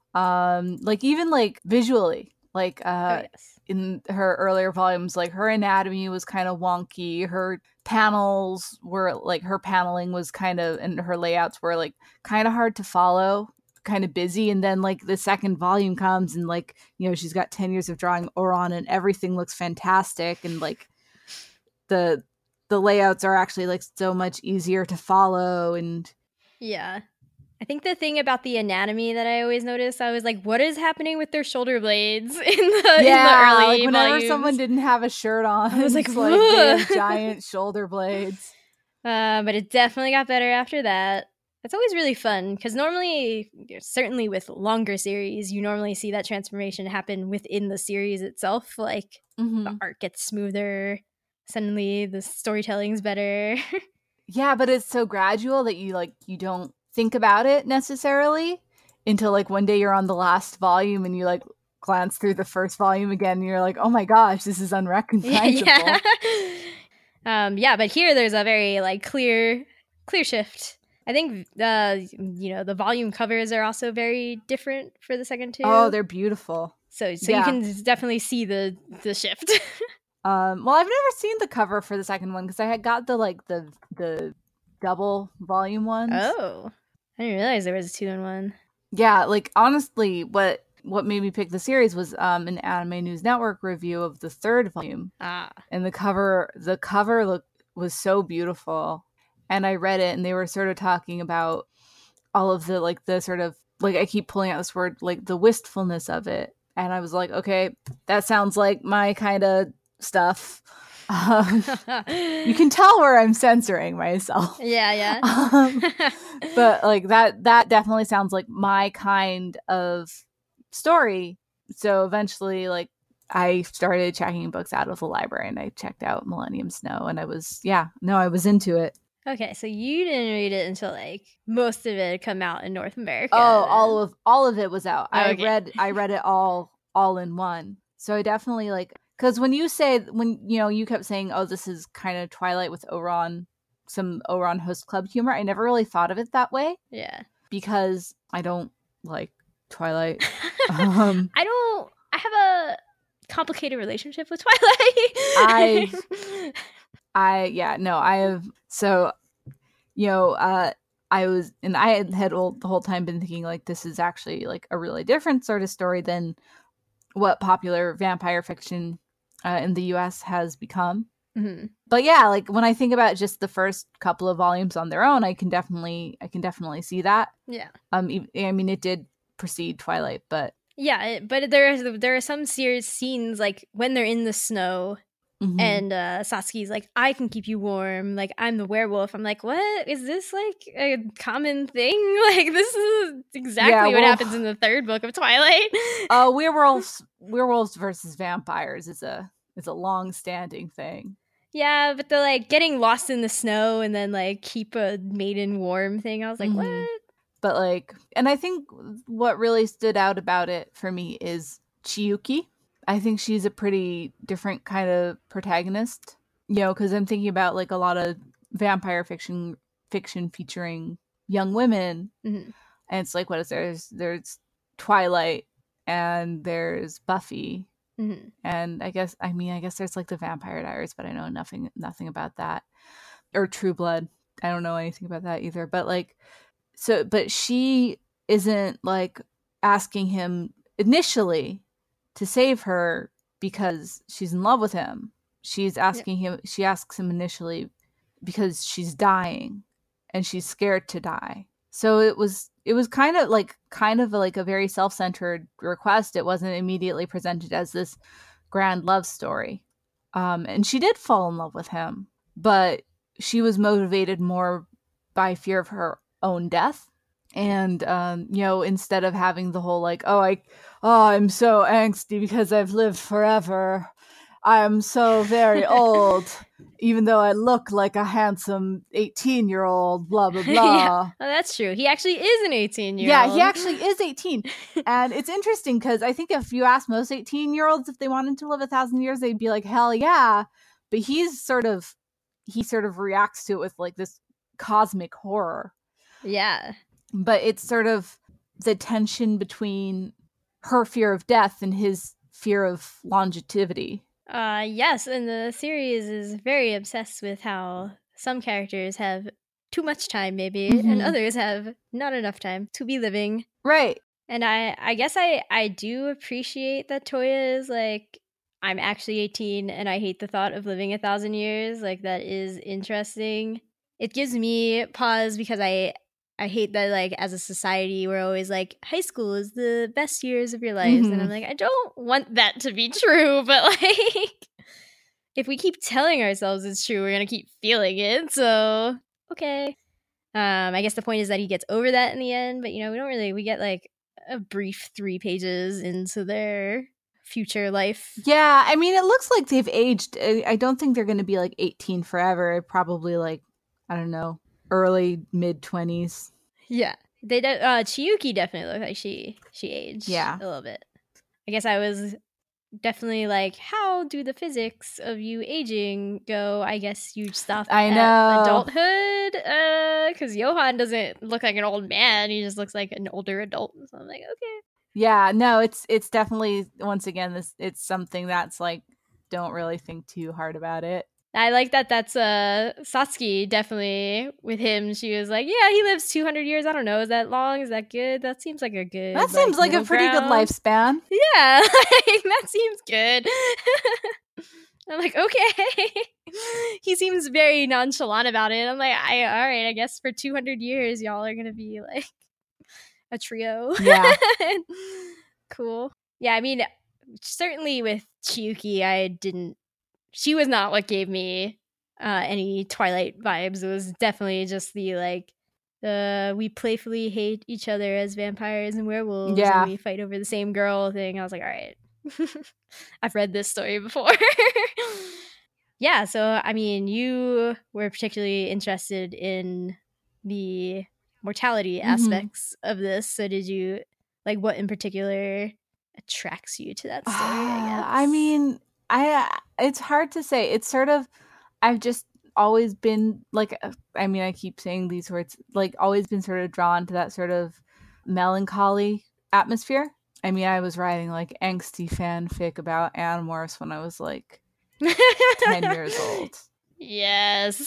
Like even like visually, like in her earlier volumes, like her anatomy was kind of wonky. Her panels were like, her paneling was kind of, and her layouts were like kind of hard to follow, kind of busy. And then like the second volume comes and like, she's got 10 years of drawing Oran and everything looks fantastic. And like the layouts are actually like so much easier to follow. And yeah. I think the thing about the anatomy that I always noticed, I was like, what is happening with their shoulder blades in the early like whenever volumes? someone didn't have a shirt on, I was like, they have giant shoulder blades. But it definitely got better after that. It's always really fun because normally, certainly with longer series, you normally see that transformation happen within the series itself. Like the art gets smoother, suddenly the storytelling's better. Yeah, but it's so gradual that you don't think about it necessarily until like one day you're on the last volume and you like glance through the first volume again and you're like, oh my gosh, this is unrecognizable. Yeah, but here there's a very like clear shift. I think the volume covers are also very different for the second two. Oh, they're beautiful. So you can definitely see the shift. Well, I've never seen the cover for the second one because I had got the double volume ones. Oh, I didn't realize there was a 2-in-1. Yeah, like honestly, what what made me pick the series was an Anime News Network review of the 3rd volume. And the cover was so beautiful. And I read it, and they were sort of talking about all of the like the sort of like, I keep pulling out this word, like the wistfulness of it. And I was like, okay, that sounds like my kind of stuff. You can tell where I'm censoring myself. Yeah. But like that definitely sounds like my kind of story. So eventually, like, I started checking books out of the library, and I checked out Millennium Snow, and I was into it. Okay, so you didn't read it until like most of it had come out in North America. Oh, all of it was out. Okay. I read it all in one. So I definitely like, because when you kept saying, oh, this is kind of Twilight with some Ouran Host Club humor, I never really thought of it that way. Yeah. Because I don't like Twilight. I have a complicated relationship with Twilight. I have, so, I had the whole time been thinking like, this is actually like a really different sort of story than what popular vampire fiction in the US has become. Mm-hmm. But yeah, like when I think about just the first couple of volumes on their own, I can definitely see that. Yeah. I mean, it did precede Twilight, but yeah, but there are some serious scenes like when they're in the snow. Mm-hmm. And Satsuki's like, I can keep you warm. Like, I'm the werewolf. I'm like, what? Is this like a common thing? Like, this is exactly what happens in the 3rd book of Twilight. Werewolves versus vampires is a long-standing thing. Yeah, but the like getting lost in the snow and then like keep a maiden warm thing. I was like, Mm-hmm. what? But like, and I think what really stood out about it for me is Chiyuki. I think she's a pretty different kind of protagonist, because I'm thinking about like a lot of vampire fiction featuring young women. Mm-hmm. And it's like, what is there's Twilight and there's Buffy. Mm-hmm. And I guess there's like the Vampire Diaries, but I know nothing about that. Or True Blood. I don't know anything about that either. But like, but she isn't like asking him initially to save her because she's in love with him. She asks him initially because she's dying and she's scared to die. So it was kind of like a very self-centered request. It wasn't immediately presented as this grand love story. And she did fall in love with him, but she was motivated more by fear of her own death. And instead of having the whole like, I'm so angsty because I've lived forever, I'm so very old, even though I look like a handsome 18-year-old, blah blah blah. Yeah, that's true. He actually is an 18-year-old. Yeah, he actually is 18. And it's interesting because I think if you ask most 18-year-olds if they wanted to live 1,000 years, they'd be like, hell yeah. But he sort of reacts to it with like this cosmic horror. Yeah. But it's sort of the tension between her fear of death and his fear of longevity. Yes, and the series is very obsessed with how some characters have too much time, maybe, and others have not enough time to be living. Right. And I guess I do appreciate that Toya is like, I'm actually 18 and I hate the thought of living 1,000 years. Like, that is interesting. It gives me pause because I hate that, like, as a society, we're always like, high school is the best years of your lives. And I'm like, I don't want that to be true. But, like, if we keep telling ourselves it's true, we're going to keep feeling it. So, okay. I guess the point is that he gets over that in the end. But, we get, like, a brief 3 pages into their future life. Yeah, I mean, it looks like they've aged. I don't think they're going to be, like, 18 forever. Probably, like, I don't know, early mid-20s. Yeah, they Chiyuki definitely looked like she aged a little bit. I guess I was definitely like, how do the physics of you aging go? I guess you stop at adulthood, because Johan doesn't look like an old man, he just looks like an older adult. So I'm like, okay. Yeah, no, it's definitely, once again, it's something that's like, don't really think too hard about it. I like that. That's Satsuki, definitely with him. She was like, yeah, he lives 200 years. I don't know. Is that long? Is that good? That seems like a good. That seems like a pretty good ground. lifespan. Yeah, that seems good. I'm like, okay. He seems very nonchalant about it. I'm like, all right, I guess for 200 years, y'all are gonna be like a trio. Yeah. Cool. Yeah, I mean, certainly with Chiyuki, she was not what gave me any Twilight vibes. It was definitely just the like, we playfully hate each other as vampires and werewolves, Yeah. and we fight over the same girl thing. I was like, all right, I've read this story before. Yeah, so I mean, you were particularly interested in the mortality aspects of this. So did you like what in particular attracts you to that story? I guess. I mean, it's hard to say. It's sort of I've just always been like I mean, I keep saying these words, like always been sort of drawn to that sort of melancholy atmosphere. I mean, I was writing like angsty fanfic about Animorphs when I was like 10 years old. Yes.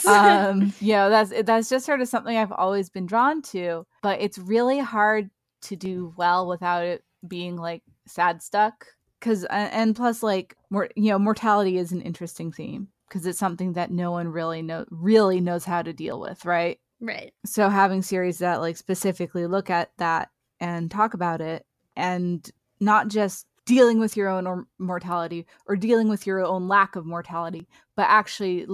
That's just sort of something I've always been drawn to, but it's really hard to do well without it being like sad stuck. Cause and plus like mortality is an interesting theme because it's something that no one really knows how to deal with, right? Right. So having series that like specifically look at that and talk about it, and not just dealing with your own mortality or dealing with your own lack of mortality, but actually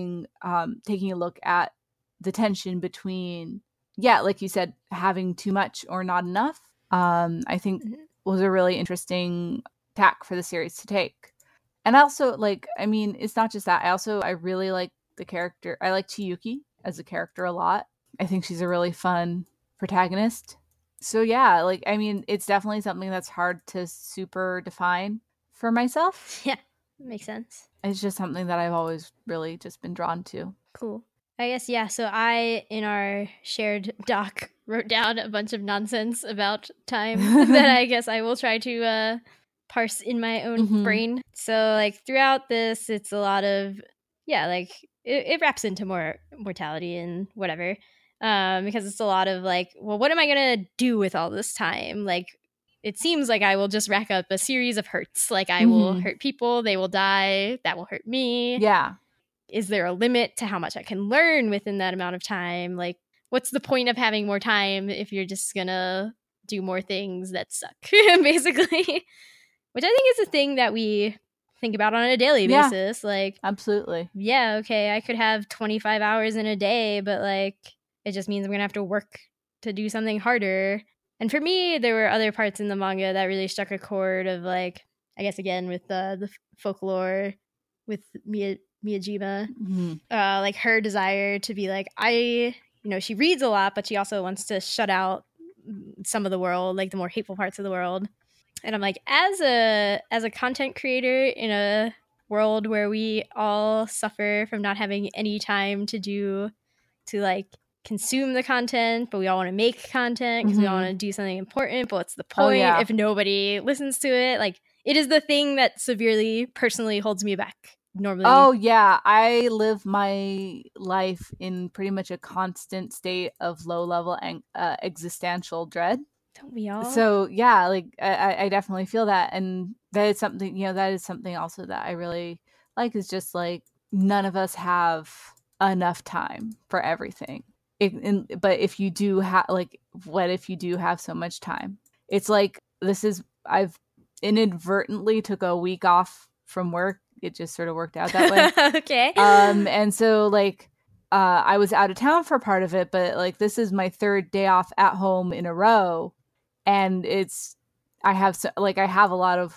taking a look at the tension between, like you said, having too much or not enough, I think was a really interesting tack for the series to take. And also, like, I mean, it's not just that. I really like the character. I like Chiyuki as a character a lot. I think she's a really fun protagonist. So yeah, like, I mean, it's definitely something that's hard to super define for myself. Yeah, makes sense. It's just something that I've always really just been drawn to. Cool. I guess, yeah, so I, in our shared doc, wrote down a bunch of nonsense about time that I guess I will try to parse in my own brain. So, like, throughout this, it's a lot of, like, it wraps into more mortality and whatever. Because it's a lot of like, well, what am I gonna do with all this time? Like, it seems like I will just rack up a series of hurts. Like, I will hurt people, they will die, that will hurt me. Yeah. Is there a limit to how much I can learn within that amount of time? Like, what's the point of having more time if you're just gonna do more things that suck, basically? Which I think is a thing that we think about on a daily basis. Like, absolutely. Yeah, okay, I could have 25 hours in a day, but like, it just means I'm going to have to work to do something harder. And for me, there were other parts in the manga that really struck a chord of like, I guess again, with the folklore with Miyajima, like her desire to be like, she reads a lot, but she also wants to shut out some of the world, like the more hateful parts of the world. And I'm like, as a content creator in a world where we all suffer from not having any time to like consume the content, but we all want to make content because we all want to do something important, but what's the point if nobody listens to it? Like, it is the thing that severely personally holds me back normally. I live my life in pretty much a constant state of low level existential dread. Don't we all? So yeah, like I definitely feel that, and that is something, that is something also that I really like, is just like, none of us have enough time for everything. But if you do have, like, what if you do have so much time? It's like, I've inadvertently took a week off from work. It just sort of worked out that way. Okay. And so like, I was out of town for part of it, but like, this is my third day off at home in a row. And I have a lot of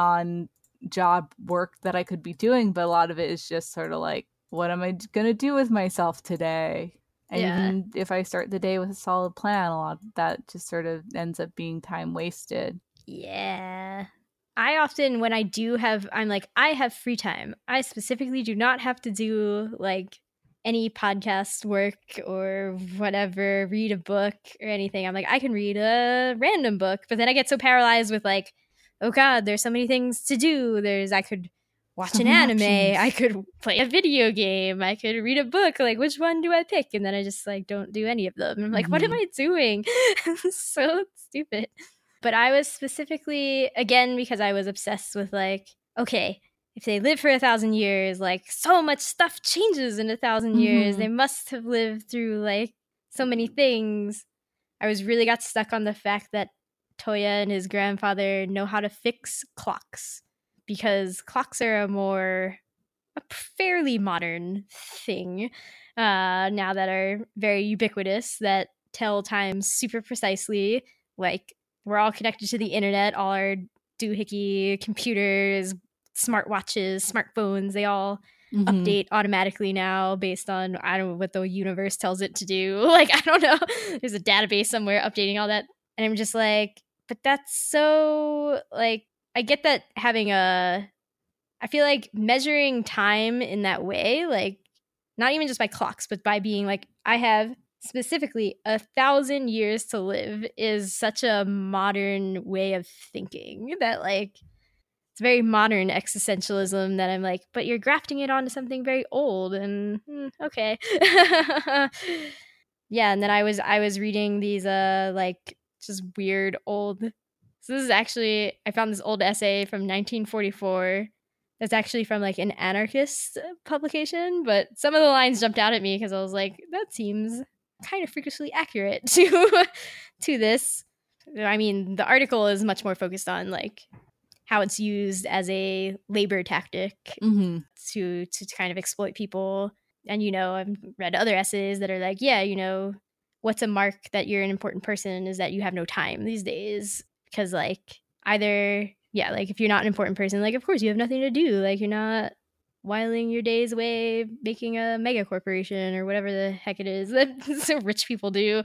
non-job work that I could be doing, but a lot of it is just sort of like, what am I going to do with myself today? And even if I start the day with a solid plan, a lot of that just sort of ends up being time wasted. Yeah. I often, when I do I'm like, I have free time. I specifically do not have to do like any podcast work or whatever, read a book or anything. I'm like, I can read a random book, but then I get so paralyzed with like, oh God, there's so many things to do. I could watch So an many anime, I options. could play a video game, I could read a book. Like, which one do I pick? And then I just like don't do any of them. I'm like, what am Mhm. I doing? So stupid. But I was specifically, again, because I was obsessed with like, okay, if they live for 1,000 years, like so much stuff changes in 1,000 years. They Mhm. must have lived through like so many things. I was really got stuck on the fact that Toya and his grandfather know how to fix clocks, because clocks are a fairly modern thing now, that are very ubiquitous, that tell time super precisely. Like, we're all connected to the internet, all our doohickey computers, smartwatches, smartphones, they all Mhm. update automatically now based on, I don't know what the universe tells it to do. Like, I don't know. There's a database somewhere updating all that. And I'm just like, but that's so like, I get that having I feel like measuring time in that way, like not even just by clocks, but by being like, I have specifically 1,000 years to live, is such a modern way of thinking that like, it's very modern existentialism that I'm like, but you're grafting it onto something very old, and okay. Yeah, and then I was reading these like just weird old, so this is actually, I found this old essay from 1944 that's actually from like an anarchist publication, but some of the lines jumped out at me because I was like, that seems kind of freakishly accurate to this. I mean, the article is much more focused on like how it's used as a labor tactic Mhm. to kind of exploit people. And I've read other essays that are like, yeah, what's a mark that you're an important person is that you have no time these days, because like, either, yeah, like if you're not an important person, like of course you have nothing to do, like you're not whiling your days away making a mega corporation or whatever the heck it is that so rich people do.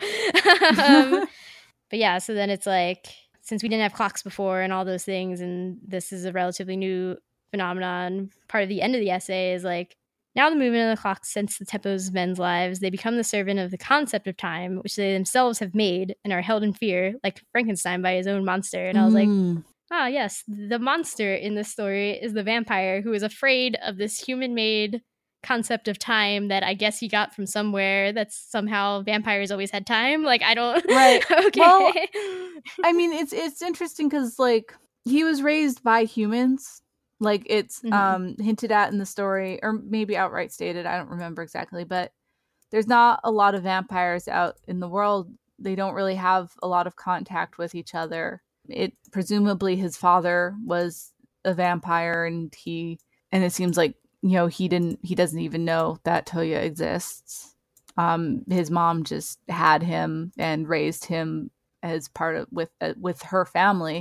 But yeah, so then it's like, since we didn't have clocks before and all those things, and this is a relatively new phenomenon, part of the end of the essay is like, now the movement of the clocks sense the tempos of men's lives. They become the servant of the concept of time, which they themselves have made and are held in fear, like Frankenstein by his own monster. And I was like, Mm. ah, yes, the monster in this story is the vampire who is afraid of this human-made concept of time that I guess he got from somewhere, that's somehow vampires always had time. Like, I don't. Right. Okay. Well, I mean, it's interesting because like he was raised by humans. Like it's hinted at in the story, or maybe outright stated. I don't remember exactly, but there's not a lot of vampires out in the world. They don't really have a lot of contact with each other. It presumably his father was a vampire, and it seems like he doesn't even know that Toya exists. His mom just had him and raised him as part of with her family.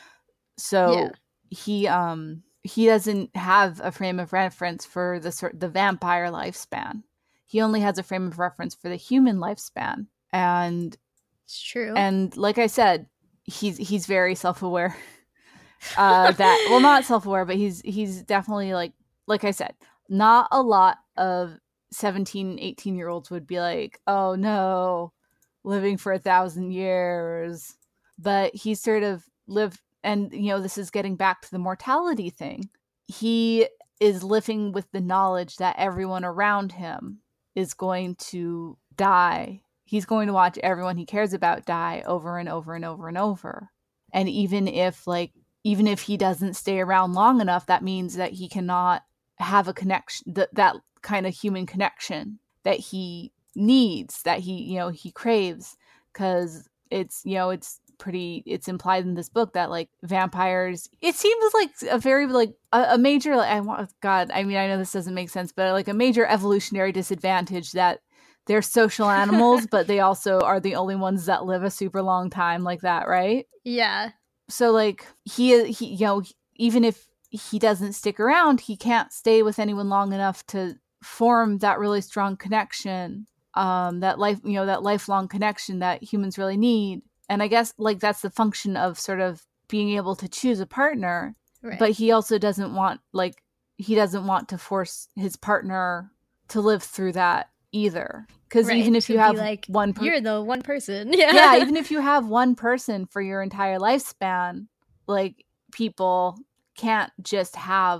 So Yeah. he doesn't have a frame of reference for the vampire lifespan. He only has a frame of reference for the human lifespan. And It's true. like I said, he's very self-aware. That, well, not self-aware, but he's definitely like I said, not a lot of 17, 18-year-olds would be like, oh no, living for 1,000 years. But he sort of lived, and this is getting back to the mortality thing. He is living with the knowledge that everyone around him is going to die. He's going to watch everyone he cares about die over and over and over and over. And even if he doesn't stay around long enough, that means that he cannot have a connection, that kind of human connection that he needs, that he craves, because it's implied in this book that like vampires, it seems like a very like a major, God, I mean, I know this doesn't make sense, but like a major evolutionary disadvantage that they're social animals, but they also are the only ones that live a super long time like that, right? Yeah. So like he even if he doesn't stick around, he can't stay with anyone long enough to form that really strong connection, that lifelong connection that humans really need. And I guess like that's the function of sort of being able to choose a partner. Right. But he also doesn't want to force his partner to live through that either, because even if you have like, one you're the one person. Yeah, even if you have one person for your entire lifespan, like people can't just have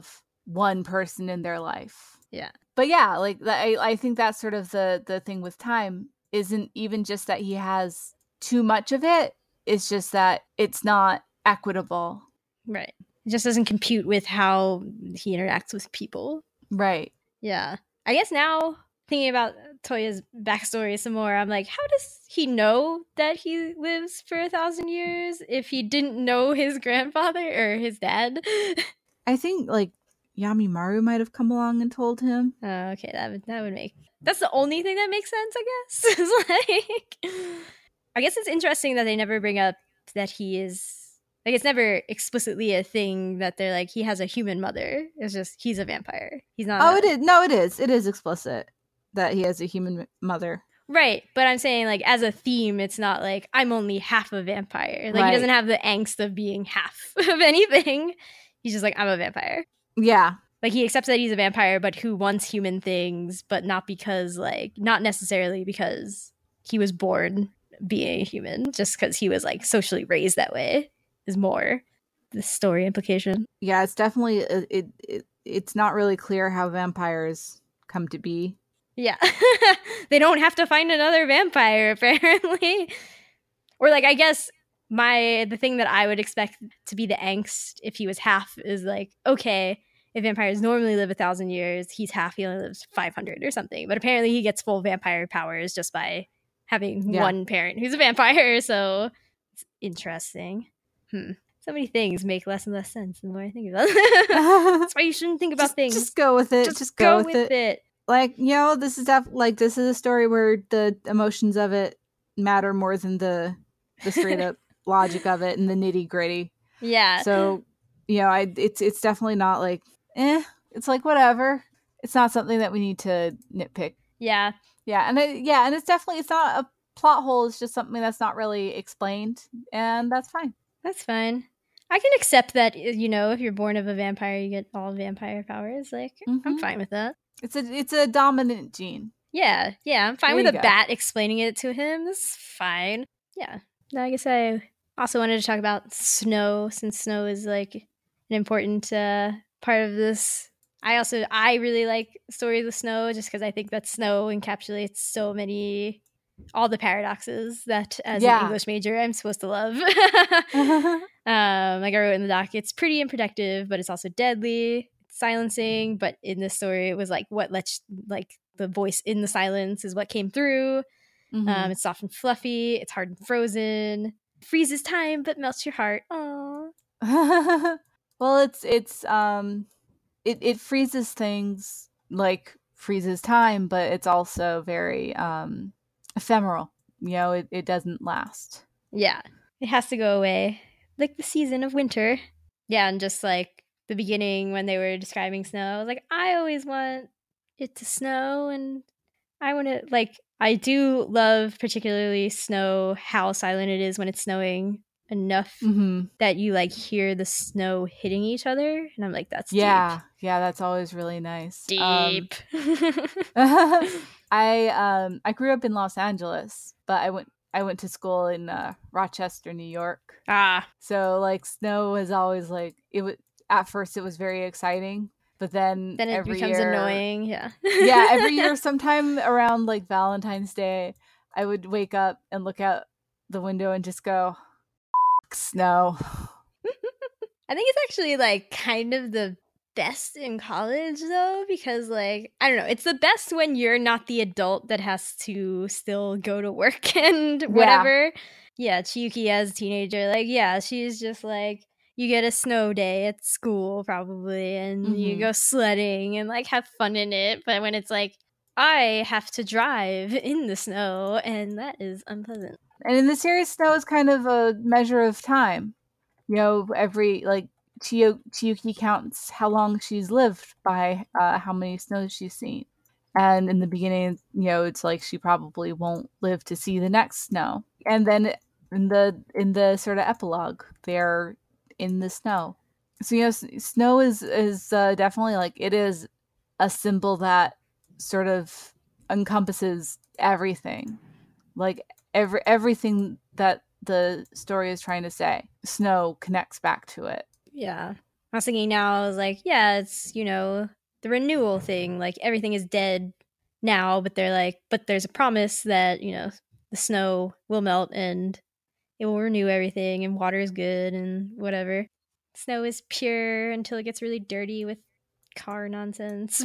one person in their life. Yeah. But yeah, like I think that's sort of the thing with time isn't even just that he has too much of it. It's just that it's not equitable. Right. It just doesn't compute with how he interacts with people. Right. Yeah. I guess now thinking about Toya's backstory some more, I'm like, how does he know that he lives for 1,000 years if he didn't know his grandfather or his dad? I think like Yamimaru might have come along and told him. Okay, that would make, that's the only thing that makes sense, I guess. It's like, I guess it's interesting that they never bring up that he is, like, it's never explicitly a thing that they're like, he has a human mother. It's just, he's a vampire. He's not. Oh, it is. No, it is. It is explicit that he has a human mother. Right. But I'm saying, like, as a theme, it's not like, I'm only half a vampire. Like, Right. he doesn't have the angst of being half of anything. He's just like, I'm a vampire. Yeah. Like, he accepts that he's a vampire, but who wants human things, but not because, like, not necessarily because he was born being human, just because he was, like, socially raised that way is more the story implication. Yeah, it's definitely it's not really clear how vampires come to be. Yeah. They don't have to find another vampire, apparently. Or, like, I guess the thing that I would expect to be the angst if he was half is like, okay, if vampires normally live 1,000 years, he's half, he only lives 500 or something. But apparently he gets full vampire powers just by having one parent who's a vampire. So it's interesting. So many things make less and less sense the more I think about it. That's why you shouldn't think about things. Just go with it. Just go with it. Like, this is this is a story where the emotions of it matter more than the straight up logic of it and the nitty gritty. Yeah. So, it's definitely not like, it's like whatever. It's not something that we need to nitpick. Yeah. Yeah, and it's definitely, it's not a plot hole. It's just something that's not really explained, and that's fine. That's fine. I can accept that, if you're born of a vampire, you get all vampire powers. Like, I'm fine with that. It's a dominant gene. Yeah, I'm fine with a bat explaining it to him. That's fine. Yeah. Now, I guess I also wanted to talk about snow, since snow is, like, an important part of this. I really like stories of snow, just because I think that snow encapsulates all the paradoxes that as an English major I'm supposed to love. Like I wrote in the doc, it's pretty and protective, but it's also deadly. It's silencing, but in this story it was like what lets, like, the voice in the silence is what came through. It's soft and fluffy, it's hard and frozen, freezes time but melts your heart. Aww. Well, it freezes things, like freezes time, but it's also very ephemeral. It doesn't last. Yeah, it has to go away, like the season of winter. Yeah, and just like the beginning when they were describing snow, I was like, I always want it to snow, and I want to, like, I do love particularly snow, how silent it is when it's snowing enough that you, like, hear the snow hitting each other, and I'm like, that's deep. That's always really nice. Deep. I grew up in Los Angeles, but I went to school in Rochester, New York. So, like, snow was always like, at first it was very exciting, but then it becomes annoying. Yeah. Every year sometime around, like, Valentine's Day, I would wake up and look out the window and just go, snow. I think it's actually, like, kind of the best in college, though, because, like, I don't know, it's the best when you're not the adult that has to still go to work and whatever. Chiyuki as a teenager, like, she's just like, you get a snow day at school probably, and you go sledding and, like, have fun in it. But when it's like, I have to drive in the snow, and that is unpleasant. And in the series, snow is kind of a measure of time. Every, like, Chiyuki counts how long she's lived by how many snows she's seen. And in the beginning, it's like she probably won't live to see the next snow. And then in the sort of epilogue, they're in the snow. So, snow is definitely, like, it is a symbol that sort of encompasses everything. Like, everything that the story is trying to say, snow connects back to it. Yeah. I was thinking now, I was like, yeah, it's, the renewal thing. Like, everything is dead now, but they're like, but there's a promise that, the snow will melt and it will renew everything and water is good and whatever. Snow is pure until it gets really dirty with car nonsense.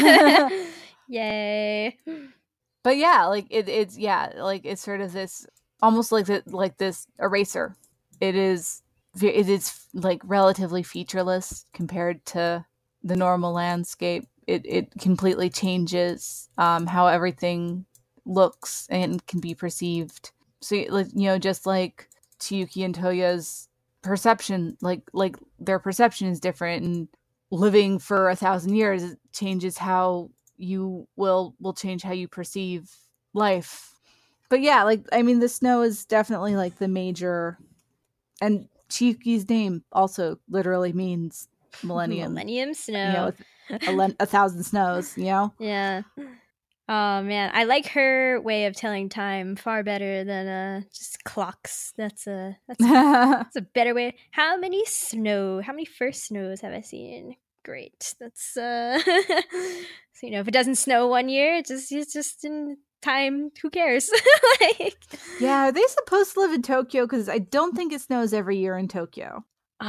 Yay. But yeah, like it's like it's sort of this almost like this eraser. It is like relatively featureless compared to the normal landscape. It completely changes how everything looks and can be perceived. So just like Chiyuki and Toya's perception, like their perception is different, and living for 1,000 years changes how you will change how you perceive life. But yeah, like I mean, the snow is definitely like the major, and Chiyuki's name also literally means millennium. Millennium snow. 1,000 snows. Yeah. Oh man, I like her way of telling time far better than just clocks. That's a better way. How many first snows have I seen? Great. That's so if it doesn't snow one year, it's just in time. Who cares? Like, yeah, are they supposed to live in Tokyo? Because I don't think it snows every year in Tokyo.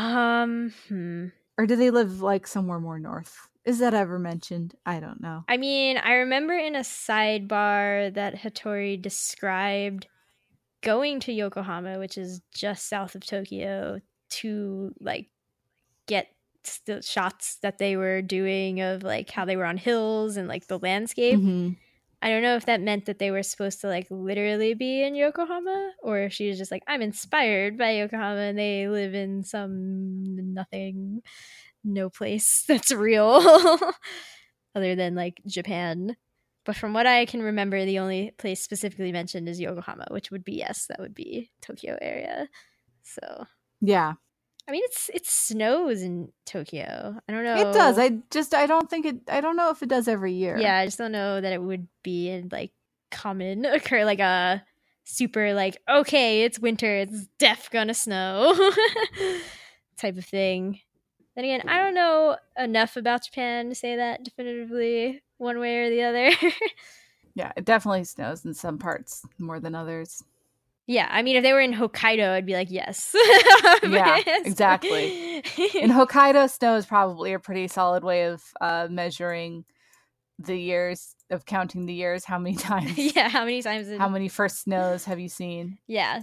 Or do they live like somewhere more north? Is that ever mentioned? I don't know. I mean, I remember in a sidebar that Hattori described going to Yokohama, which is just south of Tokyo, to like get the shots that they were doing of like how they were on hills and like the landscape. Mm-hmm. I don't know if that meant that they were supposed to like literally be in Yokohama, or if she was just like, I'm inspired by Yokohama and they live in some nothing, no place that's real other than like Japan. But from what I can remember, the only place specifically mentioned is Yokohama, which would be, yes, that would be Tokyo area. So yeah, I mean, it snows in Tokyo. I don't know. It does. I don't know if it does every year. Yeah, I just don't know that it would be like common occur, like a super like, okay, it's winter, it's def gonna snow type of thing. Then again, I don't know enough about Japan to say that definitively one way or the other. Yeah, it definitely snows in some parts more than others. Yeah, I mean, if they were in Hokkaido, I'd be like, yes. Yeah, exactly. In Hokkaido, snow is probably a pretty solid way of measuring the years, of counting the years. How many times? Yeah, how many times? How many first snows have you seen? Yeah.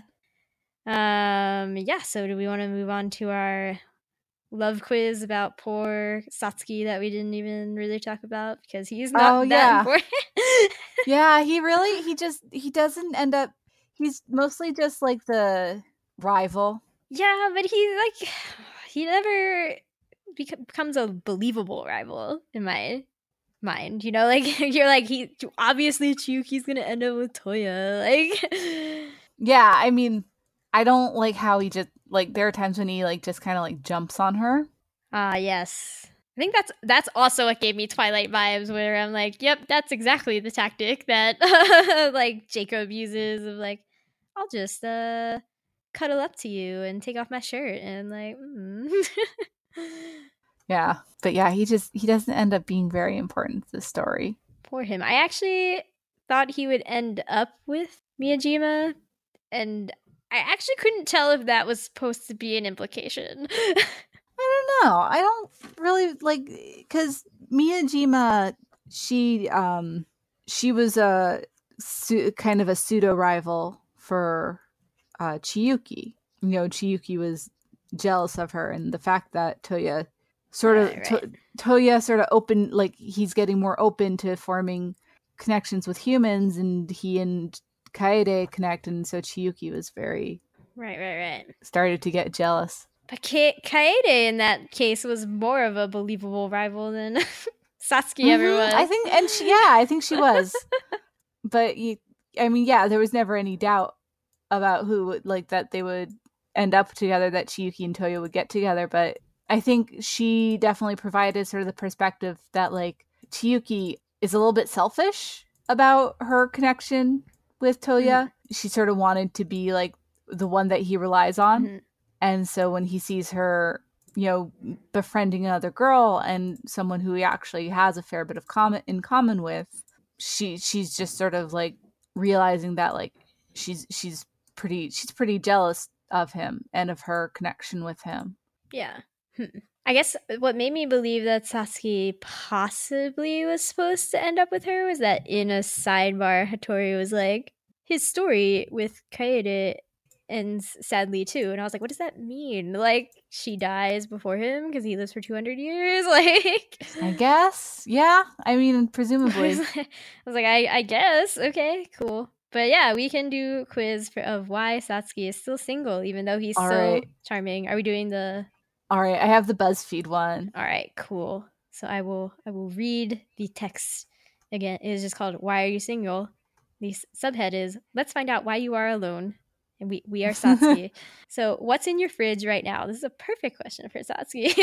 Yeah, so do we want to move on to our love quiz about poor Satsuki that we didn't even really talk about because he's not that important? Yeah, he doesn't end up, he's mostly just like the rival. Yeah, but he never becomes a believable rival in my mind. Like you're like, he obviously Chiyuki's gonna end up with Toya. Like, yeah, I mean, I don't like how he just like, there are times when he like just kind of like jumps on her. Yes. I think that's also what gave me Twilight vibes, where I'm like, yep, that's exactly the tactic that like Jacob uses of like, I'll just cuddle up to you and take off my shirt and like Yeah, but yeah, he doesn't end up being very important to the story. Poor him. I actually thought he would end up with Miyajima, and I actually couldn't tell if that was supposed to be an implication. I don't know. I don't really like, because Miyajima, she was a kind of a pseudo rival for Chiyuki. Chiyuki was jealous of her, and the fact that Toya sort of Toya sort of open, like he's getting more open to forming connections with humans, and he and Kaede connect, and so Chiyuki was very right started to get jealous. But Kaede in that case was more of a believable rival than Satsuki ever was. I think she was. But there was never any doubt about who like that they would end up together, that Chiyuki and Toya would get together. But I think she definitely provided sort of the perspective that like Chiyuki is a little bit selfish about her connection with Toya. Mm-hmm. She sort of wanted to be like the one that he relies on. Mm-hmm. And so when he sees her befriending another girl and someone who he actually has a fair bit of in common with, she's just sort of like realizing that like she's pretty jealous of him and of her connection with him. Yeah. I guess what made me believe that Satsuki possibly was supposed to end up with her was that in a sidebar, Hattori was like, his story with Kaede ends sadly too. And I was like, what does that mean? Like, she dies before him because he lives for 200 years? Like, I guess. Yeah. I mean, presumably. I was like, I guess. Okay, cool. But yeah, we can do a quiz of why Satsuki is still single, even though he's so charming. Are we doing the... All right, I have the BuzzFeed one. All right, cool. So I will read the text again. It is just called "Why Are You Single?" The subhead is "Let's find out why you are alone." And we are Satsuki. So what's in your fridge right now? This is a perfect question for Satsuki.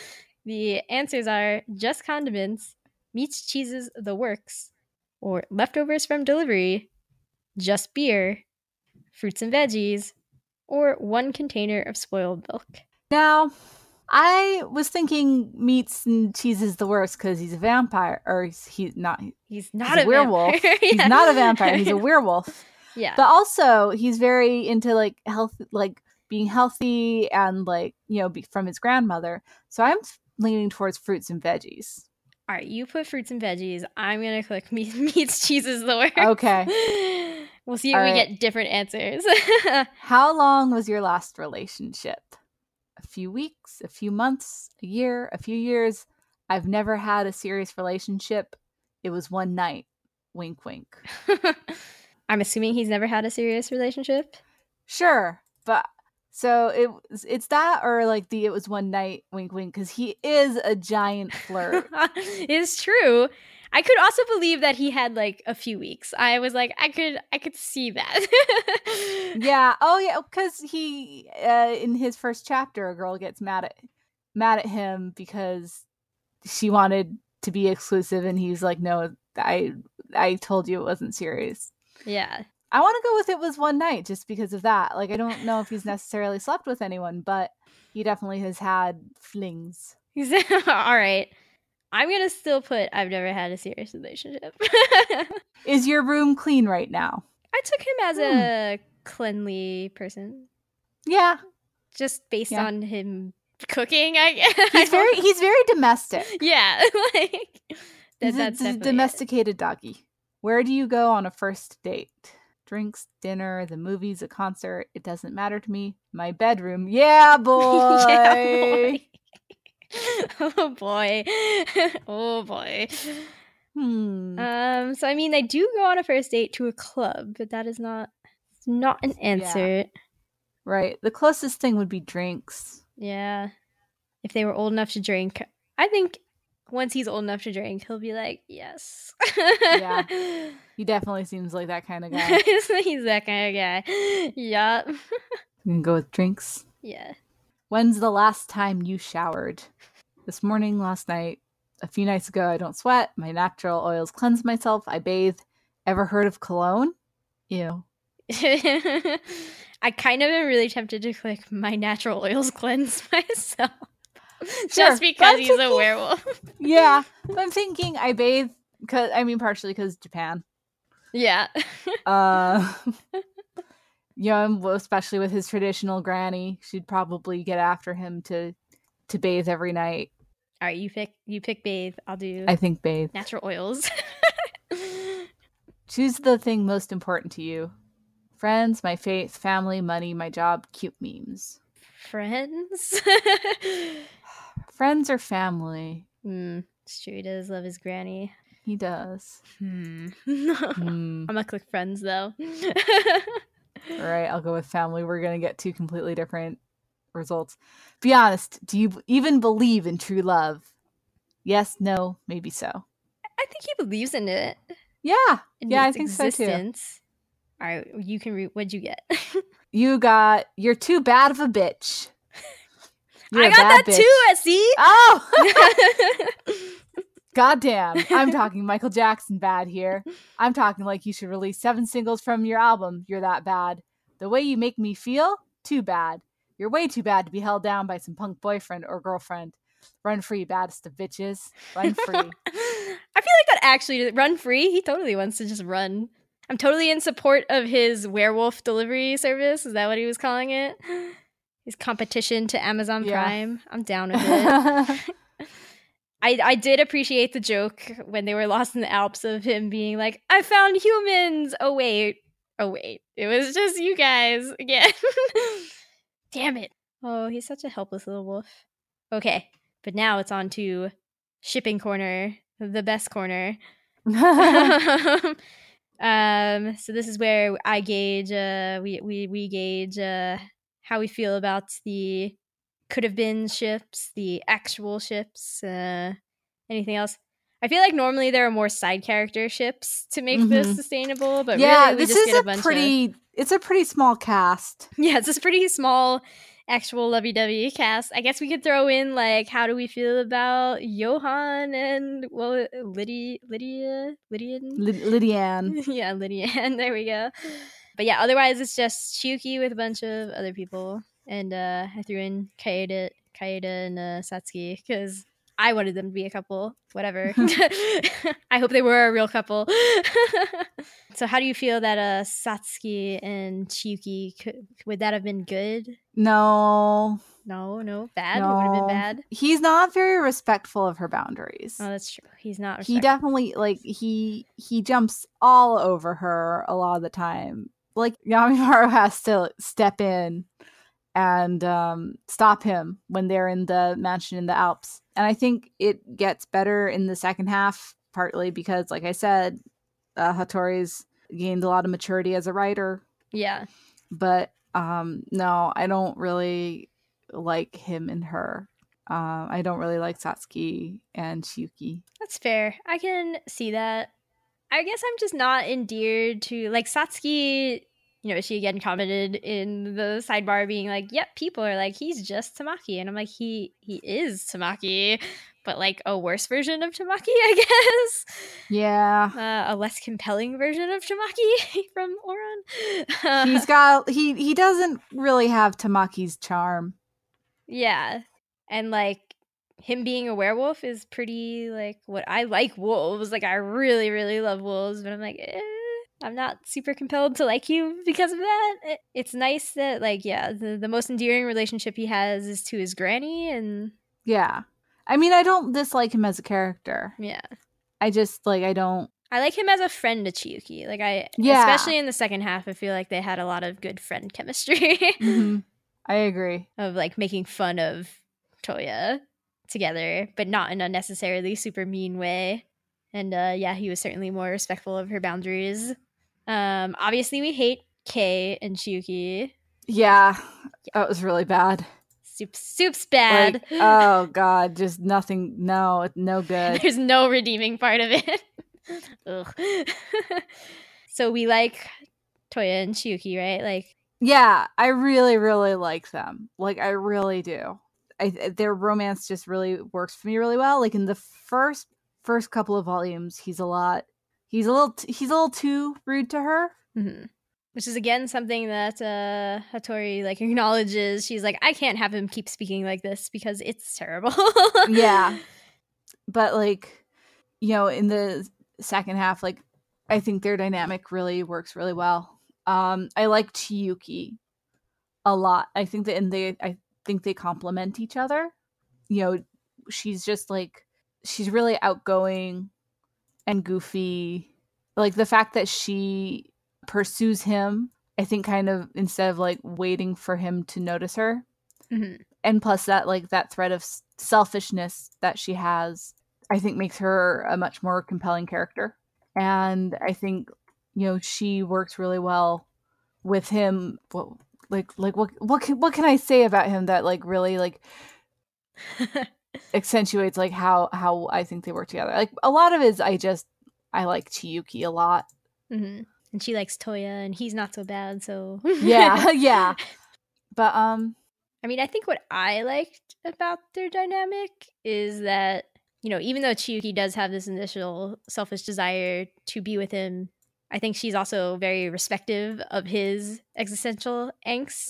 The answers are just condiments, meats, cheeses, the works, or leftovers from delivery, just beer, fruits and veggies, or one container of spoiled milk. Now, I was thinking meats and cheeses the worst because he's a vampire, or he's not a werewolf. Yeah. He's not a vampire. He's a werewolf. Yeah, but also he's very into like health, like being healthy, and like from his grandmother. So I'm leaning towards fruits and veggies. All right, you put fruits and veggies. I'm gonna click meats, cheeses the worst. Okay. We'll see if we get different answers. How long was your last relationship? A few weeks, a few months, a year, a few years. I've never had a serious relationship. It was one night. Wink, wink. I'm assuming he's never had a serious relationship. Sure, but so it's that, or like it was one night. Wink, wink, because he is a giant flirt. It's true. I could also believe that he had like a few weeks. I was like, I could see that. Yeah. Oh yeah, because he in his first chapter, a girl gets mad at him because she wanted to be exclusive, and he's like, no, I told you it wasn't serious. Yeah. I want to go with it was one night just because of that. Like, I don't know if he's necessarily slept with anyone, but he definitely has had flings. All right. I'm going to still put I've never had a serious relationship. Is your room clean right now? I took him as a cleanly person. Yeah. Just based on him cooking, I guess. He's very domestic. Yeah. Like, that's a domesticated doggy. Where do you go on a first date? Drinks, dinner, the movies, a concert. It doesn't matter to me. My bedroom. Yeah, boy. Yeah, boy. Oh boy. Oh boy. So I mean, they do go on a first date to a club, but that is not an answer. Yeah. Right. The closest thing would be drinks. Yeah. If they were old enough to drink. I think once he's old enough to drink, he'll be like, yes. Yeah. He definitely seems like that kind of guy. He's that kind of guy. Yeah. You can go with drinks? Yeah. When's the last time you showered? This morning, last night, a few nights ago. I don't sweat. My natural oils cleanse myself. I bathe. Ever heard of cologne? Ew. I kind of am really tempted to click my natural oils cleanse myself. Sure, just because he's a werewolf. Yeah. But I'm thinking I bathe partially because Japan. Yeah. Especially with his traditional granny, she'd probably get after him to bathe every night. All right, you pick bathe. I'll do. I think bathe. Natural oils. Choose the thing most important to you. Friends, my faith, family, money, my job, cute memes. Friends. Friends or family? It's true. He does love his granny. He does. I'm gonna click friends though. All right, I'll go with family. We're gonna get two completely different results. Be honest. Do you even believe in true love? Yes, no, maybe so. I think he believes in it. Yeah, I think existence. So too. All right, you can read. What'd you get? You're too bad of a bitch. I got that bitch. Too, see? Oh! Goddamn. I'm talking Michael Jackson bad here. I'm talking like you should release 7 singles from your album. You're that bad. The way you make me feel? Too bad. You're way too bad to be held down by some punk boyfriend or girlfriend. Run free, baddest of bitches. Run free. I feel like that actually, run free, he totally wants to just run. I'm totally in support of his werewolf delivery service. Is that what he was calling it? His competition to Amazon Prime. I'm down with it. I did appreciate the joke when they were lost in the Alps of him being like, I found humans. Oh, wait. It was just you guys again. Damn it. Oh, he's such a helpless little wolf. Okay, but now it's on to shipping corner, the best corner. So this is where I gauge, we gauge how we feel about the could have been ships, the actual ships, anything else. I feel like normally there are more side character ships to make this sustainable, but really we this just is get a bunch it's a pretty small cast. Yeah, it's a pretty small actual lovey-dovey cast. I guess we could throw in like, how do we feel about Johan and Lydian? Yeah, Lydian. There we go. But yeah, otherwise it's just Chiyuki with a bunch of other people, and I threw in Kaeda and Satsuki because I wanted them to be a couple. Whatever. I hope they were a real couple. So how do you feel that Satsuki and Chiyuki, would that have been good? No. Bad? No. It would have been bad? He's not very respectful of her boundaries. Oh, that's true. He's not respectful. He definitely, like, he jumps all over her a lot of the time. Like, Yamimaru has to step in and stop him when they're in the mansion in the Alps. And I think it gets better in the second half, partly because, like I said, Hattori's gained a lot of maturity as a writer. Yeah. But no, I don't really like him and her. I don't really like Satsuki and Chiyuki. That's fair. I can see that. I guess I'm just not endeared to, like, Satsuki. You know, she again commented in the sidebar being like, yep, people are like, he's just Tamaki. And I'm like, he is Tamaki, but like a worse version of Tamaki, I guess. Yeah. A less compelling version of Tamaki from Oran. He's got, he doesn't really have Tamaki's charm. Yeah. And like, him being a werewolf is pretty, like, what I like wolves. Like, I really, really love wolves, but I'm like, I'm not super compelled to like you because of that. It's nice that, like, yeah, the most endearing relationship he has is to his granny, and yeah. I mean, I don't dislike him as a character. Yeah. I just, like, I don't. I like him as a friend to Chiyuki. Like, especially in the second half, I feel like they had a lot of good friend chemistry. Mm-hmm. I agree. Of, like, making fun of Toya together, but not in a necessarily super mean way. And yeah, he was certainly more respectful of her boundaries. Obviously we hate Kei and Chiyuki. Yeah, that was really bad. Soup's bad. Like, oh god, just nothing. No good. There's no redeeming part of it. Ugh. So we like Toya and Chiyuki, right? Like, yeah, I really, really like them. Like, I really do. Their romance just really works for me really well. Like, in the first couple of volumes, he's a little too rude to her. Mm-hmm. Which is again something that Hattori like acknowledges. She's like, I can't have him keep speaking like this because it's terrible. Yeah, but like, you know, in the second half, like, I think their dynamic really works really well. I like Chiyuki a lot. I think they complement each other. You know, she's just like, she's really outgoing and goofy. Like, the fact that she pursues him, I think, kind of, instead of like waiting for him to notice her. Mm-hmm. And plus that, like, that thread of selfishness that she has, I think makes her a much more compelling character. And I think, you know, she works really well with him. What can I say about him that, like, really, like, accentuates, like, how I think they work together. Like, a lot of it is I like Chiyuki a lot. Mm-hmm. And she likes Toya, and he's not so bad, so yeah. But I mean, I think what I liked about their dynamic is that, you know, even though Chiyuki does have this initial selfish desire to be with him, I think she's also very respective of his existential angst.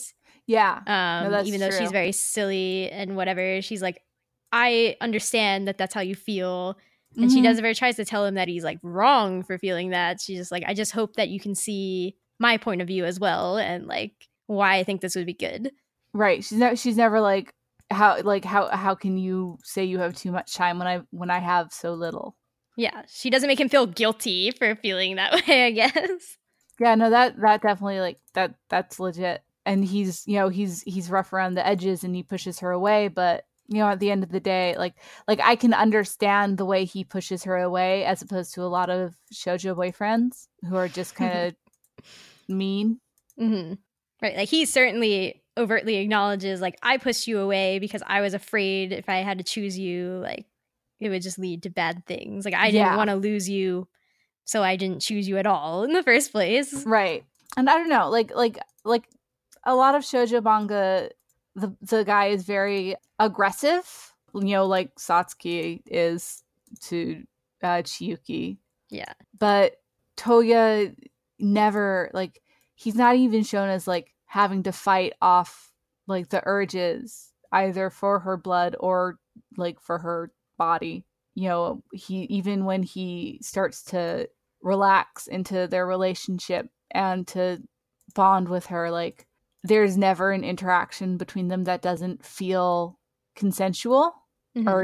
Yeah. No, that's Even though she's true. very silly and whatever, she's like, I understand that that's how you feel. And she Mhm. never tries to tell him that he's like wrong for feeling that. She's just like, I just hope that you can see my point of view as well, and like why I think this would be good. Right. She's never like how can you say you have too much time when I have so little? Yeah, she doesn't make him feel guilty for feeling that way, I guess. Yeah, no, that definitely like that's legit. And he's rough around the edges and he pushes her away, but at the end of the day, like I can understand the way he pushes her away as opposed to a lot of shoujo boyfriends who are just kind of mean. Mm-hmm. Right, like he certainly overtly acknowledges, like, I pushed you away because I was afraid if I had to choose you, like, it would just lead to bad things. Like, I didn't want to lose you, so I didn't choose you at all in the first place. Right. And I don't know, like a lot of shoujo manga, the guy is very aggressive, like Satsuki is to Chiyuki. Yeah. But Toya never, like, he's not even shown as like having to fight off like the urges either for her blood or like for her body. He, even when he starts to relax into their relationship and to bond with her, like there's never an interaction between them that doesn't feel consensual, or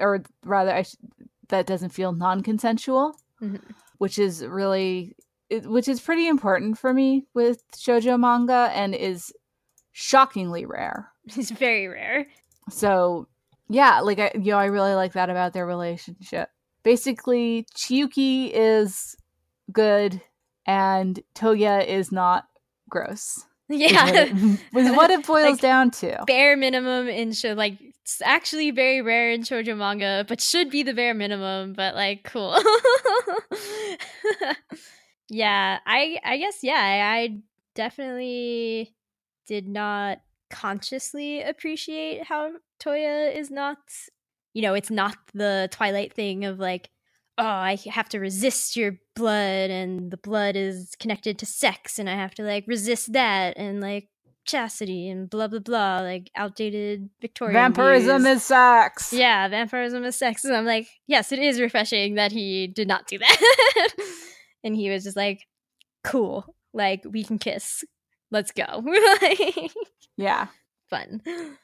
that doesn't feel non-consensual, which is pretty important for me with shoujo manga and is shockingly rare. It's very rare. So yeah, like I really like that about their relationship. Basically, Chiyuki is good and Toya is not gross. Yeah. Is what it boils like, down to. Bare minimum in show, like, it's actually very rare in shoujo manga, but should be the bare minimum, but like, cool. Yeah, I guess, yeah, I definitely did not consciously appreciate how Toya is not, it's not the Twilight thing of like, oh, I have to resist your blood and the blood is connected to sex and I have to like resist that and like chastity and blah blah blah, like outdated Victorian Vampirism views. is sex. Yeah, vampirism is sex. And I'm like, yes, it is refreshing that he did not do that. And he was just like, cool, like we can kiss. Let's go. Yeah. Fun.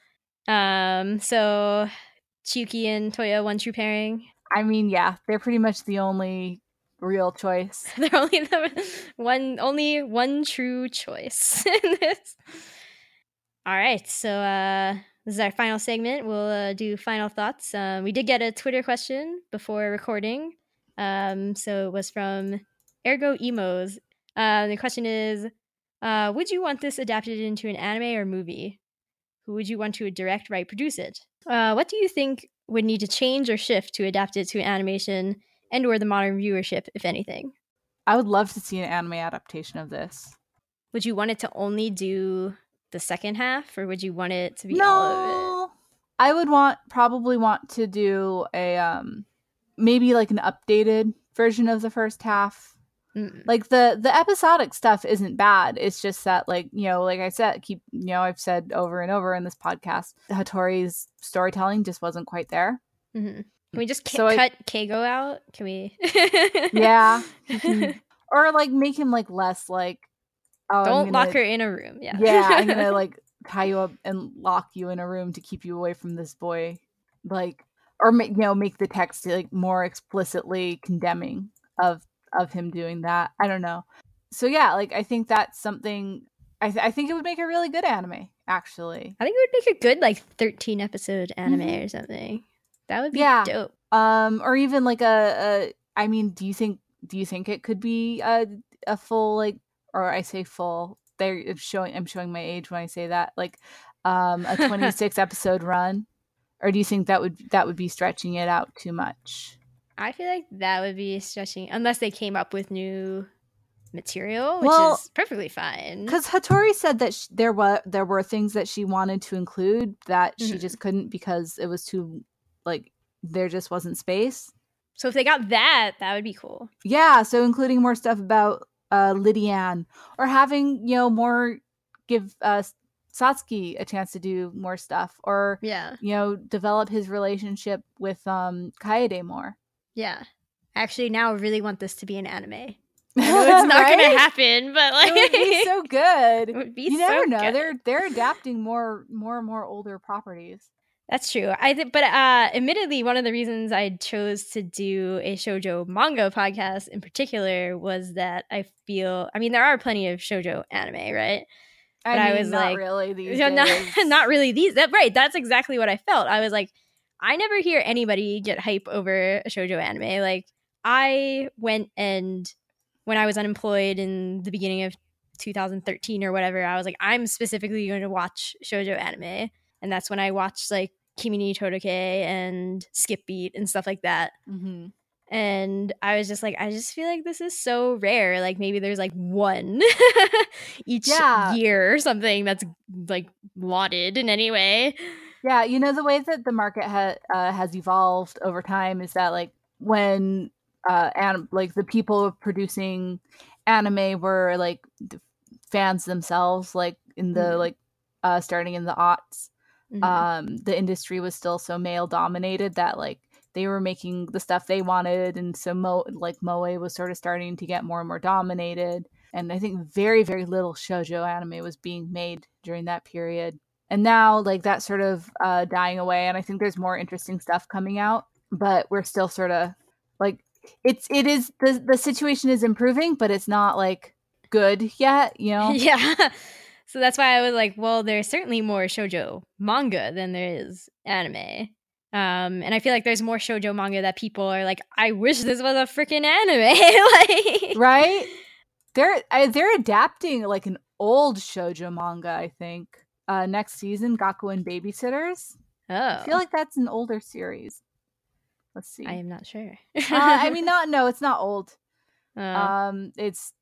So Chiyuki and Toya, one true pairing. I mean, yeah, they're pretty much the only real choice. They're only one true choice in this. All right, so this is our final segment. We'll do final thoughts. We did get a Twitter question before recording. So it was from Ergo Emos. The question is, would you want this adapted into an anime or movie? Who would you want to direct, write, produce it? What do you think would need to change or shift to adapt it to animation and or the modern viewership, if anything? I would love to see an anime adaptation of this. Would you want it to only do the second half, or would you want it to be all of it? I would probably want to do a maybe like an updated version of the first half. Like the episodic stuff isn't bad. It's just that, like, like I said, I've said over and over in this podcast, Hattori's storytelling just wasn't quite there. Can we just cut Keigo out? Can we? Yeah. Or like make him like less like, oh, don't lock her in a room. Yeah. Yeah, I'm gonna like tie you up and lock you in a room to keep you away from this boy, like, or make the text like more explicitly condemning of him doing that. I don't know. So yeah, like I think that's something. I think it would make a really good anime. Actually, I think it would make a good like 13 episode anime or something. That would be dope. Or even like a. I mean, do you think it could be a full, like, or I say full? I'm showing my age when I say that. Like, a 26 episode run, or do you think that would be stretching it out too much? I feel like that would be stretching, unless they came up with new material, which is perfectly fine. Because Hattori said that there were things that she wanted to include that she just couldn't because it was too, like, there just wasn't space. So if they got that would be cool. Yeah, so including more stuff about Lydian, or having more give Satsuki a chance to do more stuff, or Yeah. develop his relationship with Kaede more. Yeah. Actually, now I really want this to be an anime. I know it's not Right? gonna happen, but like It would be so good. it would be You so never know. good. They're adapting more and more older properties. That's true. But admittedly, one of the reasons I chose to do a shoujo manga podcast in particular was that I feel, I mean, there are plenty of shoujo anime, right? I But mean, I was not like, really these not, days. not really these. Right. That's exactly what I felt. I was like, I never hear anybody get hype over a shoujo anime. Like, I went and when I was unemployed in the beginning of 2013 or whatever, I was like, I'm specifically going to watch shoujo anime. And that's when I watched like Kimi ni Todoke and Skip Beat and stuff like that. Mm-hmm. And I was just like, I just feel like this is so rare. Like maybe there's like one each year or something that's like lauded in any way. Yeah, the way that the market has evolved over time is that like when like the people producing anime were like fans themselves, like in the like starting in the aughts, the industry was still so male dominated that like they were making the stuff they wanted, and so Moe was sort of starting to get more and more dominated, and I think very, very little shoujo anime was being made during that period. And now like that's sort of dying away, and I think there's more interesting stuff coming out, but we're still sort of like it is the situation is improving, but it's not like good yet, Yeah. So that's why I was like, well, there's certainly more shoujo manga than there is anime. And I feel like there's more shoujo manga that people are like, I wish this was a freaking anime. Like, right? They're adapting like an old shoujo manga, I think. Next season, Gakuen Babysitters. Oh. I feel like that's an older series. Let's see. I am not sure. I mean, no, it's not old. It's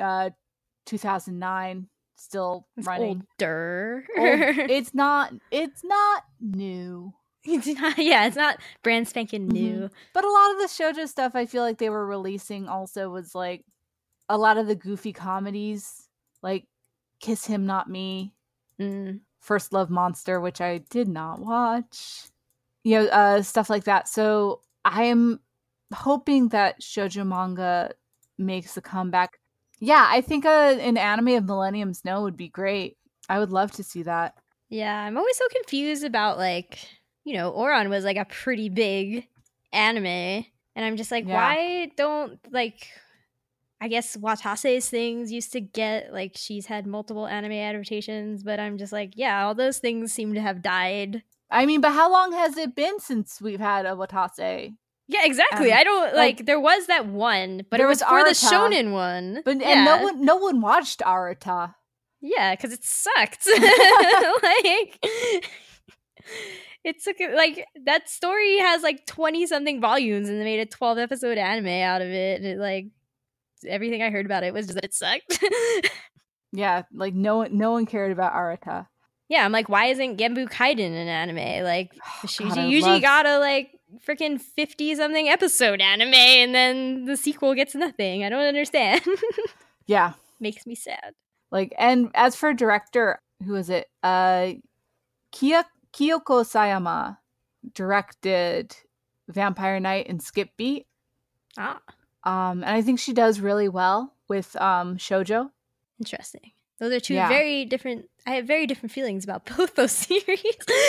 2009. Still it's running. Older. It's not new. It's not brand spanking new. But a lot of the shoujo stuff I feel like they were releasing also was like a lot of the goofy comedies, like Kiss Him Not Me, First Love Monster, which I did not watch. Stuff like that. So I am hoping that shoujo manga makes a comeback. Yeah, I think an anime of Millennium Snow would be great. I would love to see that. Yeah, I'm always so confused about like, Ouran was like a pretty big anime, and I'm just like, why don't like, I guess Watase's things used to get like she's had multiple anime adaptations, but I'm just like, yeah, all those things seem to have died. I mean, but how long has it been since we've had a Watase? Yeah, exactly. I don't like there was that one, but it was for Arata, the shonen one. But and no one watched Arata. Yeah, because it sucked. Like it took like that story has like 20 something volumes, and they made a 12 episode anime out of it. And it like everything I heard about it was just that it sucked. Yeah, like no one cared about Arata. Yeah, I'm like, why isn't Genbu Kaiden an anime? Like Yuji got a like freaking 50 something episode anime, and then the sequel gets nothing. I don't understand. Yeah, makes me sad. Like, and as for director, who is it? Kyoko Sayama directed Vampire Knight and Skip Beat. And I think she does really well with shoujo. Interesting. Those are two very different. I have very different feelings about both those series.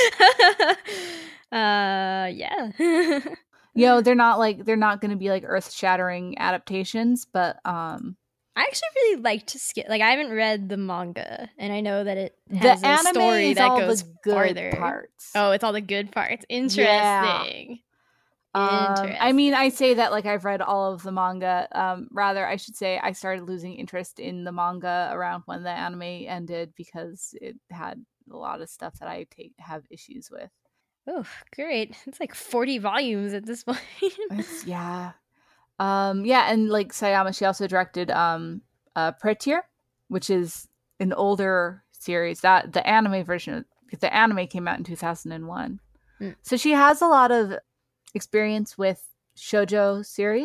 Yeah. They're not going to be like earth-shattering adaptations, but I actually really liked Skip. Like, I haven't read the manga, and I know that it has a story that goes farther. Parts. Oh, it's all the good parts. Interesting. Yeah. I mean, I say that like I've read all of the manga. Rather, I should say I started losing interest in the manga around when the anime ended because it had a lot of stuff that I have issues with. Oh, great! It's like 40 volumes at this point. Yeah, and like Sayama, she also directed Prettier, which is an older series. That the anime version, the anime came out in 2001. So she has a lot of experience with shoujo series.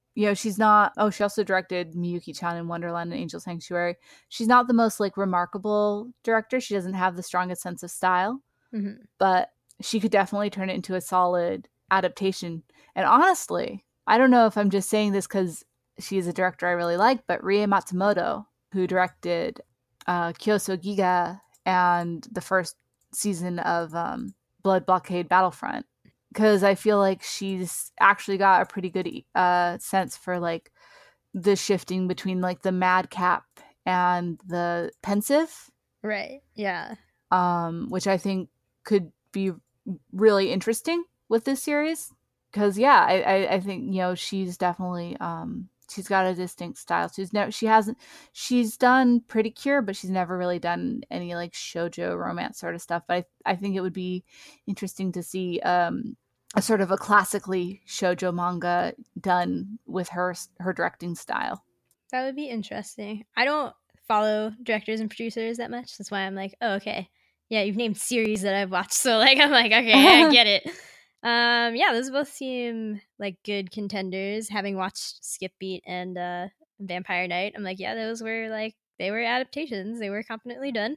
she's not. Oh, she also directed Miyuki-chan in Wonderland and Angel Sanctuary. She's not the most like remarkable director. She doesn't have the strongest sense of style, but she could definitely turn it into a solid adaptation. And honestly, I don't know if I'm just saying this because she's a director I really like, but Rie Matsumoto, who directed Kyoso Giga and the first season of Blood Blockade Battlefront, because I feel like she's actually got a pretty good sense for like the shifting between like the madcap and the pensive, Right. Yeah. which I think could be really interesting with this series. Because I think she's definitely she's got a distinct style. She's done Pretty Cure, but she's never really done any like shoujo romance sort of stuff. But I think it would be interesting to see a sort of a classically shoujo manga done with her directing style. That would be interesting. I don't follow directors and producers that much. That's why I'm like, oh, okay. Yeah, you've named series that I've watched. So like I'm like, okay, I get it. Yeah, those both seem like good contenders. Having watched Skip Beat and Vampire Knight, I'm like, yeah, those were like, they were adaptations. They were competently done.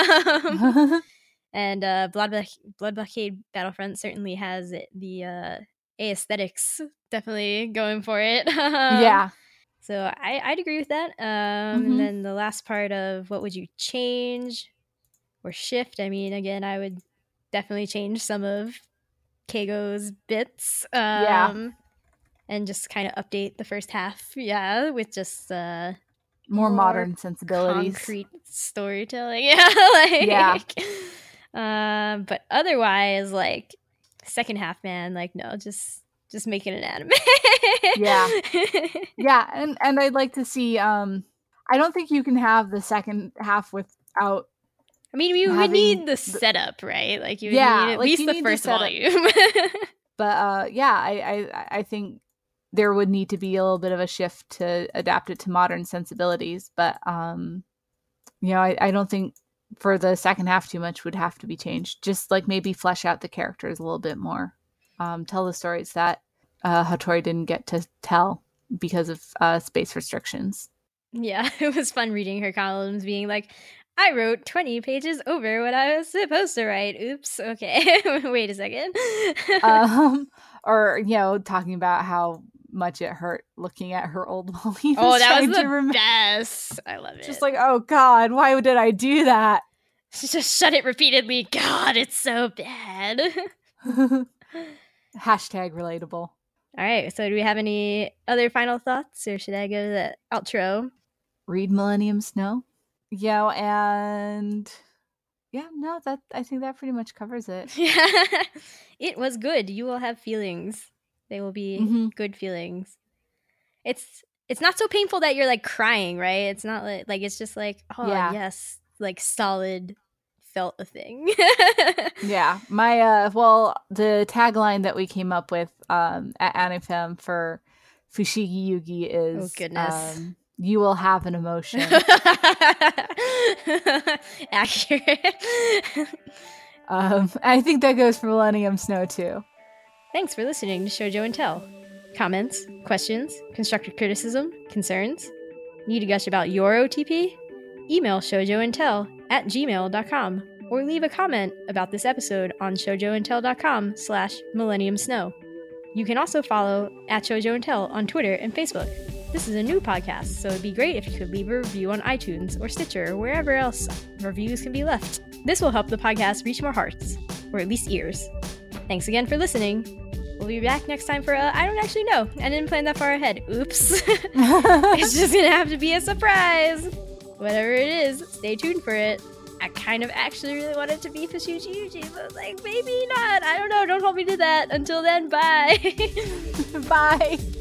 And Blood Blockade Battlefront certainly has the aesthetics definitely going for it. Yeah. So I'd agree with that. And then the last part of what would you change or shift? I mean, again, I would definitely change some of Keigo's bits. And just kind of update the first half. Yeah, with just more modern sensibilities, concrete storytelling. Yeah, but otherwise, like second half, man, like no, just make it an anime. Yeah, and I'd like to see. I don't think you can have the second half without. I mean, we would need the setup, right? Like you would need at least the first volume. But I think there would need to be a little bit of a shift to adapt it to modern sensibilities. But I don't think for the second half too much would have to be changed. Just like maybe flesh out the characters a little bit more. Tell the stories that Hattori didn't get to tell because of space restrictions. Yeah, it was fun reading her columns being like, I wrote 20 pages over what I was supposed to write. Oops. Okay. Wait a second. Or, talking about how much it hurt looking at her old volumes. Oh, that was the best. I love it. Just like, oh God, why did I do that? Just shut it repeatedly. God, it's so bad. Hashtag relatable. All right. So do we have any other final thoughts or should I go to the outro? Read Millennium Snow. And I think that pretty much covers it. Yeah. It was good. You will have feelings. They will be good feelings. It's not so painful that you're like crying, right? It's not like it's just like, oh yes, like solid felt a thing. Yeah. My the tagline that we came up with at Anifem for Fushigi Yugi is, oh goodness, you will have an emotion. Accurate. I think that goes for Millennium Snow too. Thanks for listening to Shoujo and Tell. Comments, questions, constructive criticism, concerns? Need to gush about your OTP? Email shoujoandtell@gmail.com or leave a comment about this episode on shoujoandtell.com/millenniumsnow. You can also follow @shoujoandtell on Twitter and Facebook. This is a new podcast, so it'd be great if you could leave a review on iTunes or Stitcher or wherever else reviews can be left. This will help the podcast reach more hearts, or at least ears. Thanks again for listening. We'll be back next time for I don't actually know. I didn't plan that far ahead. Oops. It's just gonna have to be a surprise. Whatever it is, stay tuned for it. I kind of actually really wanted it to be Fushigi Yugi, but I was like, maybe not. I don't know. Don't hold me to that. Until then, bye. Bye.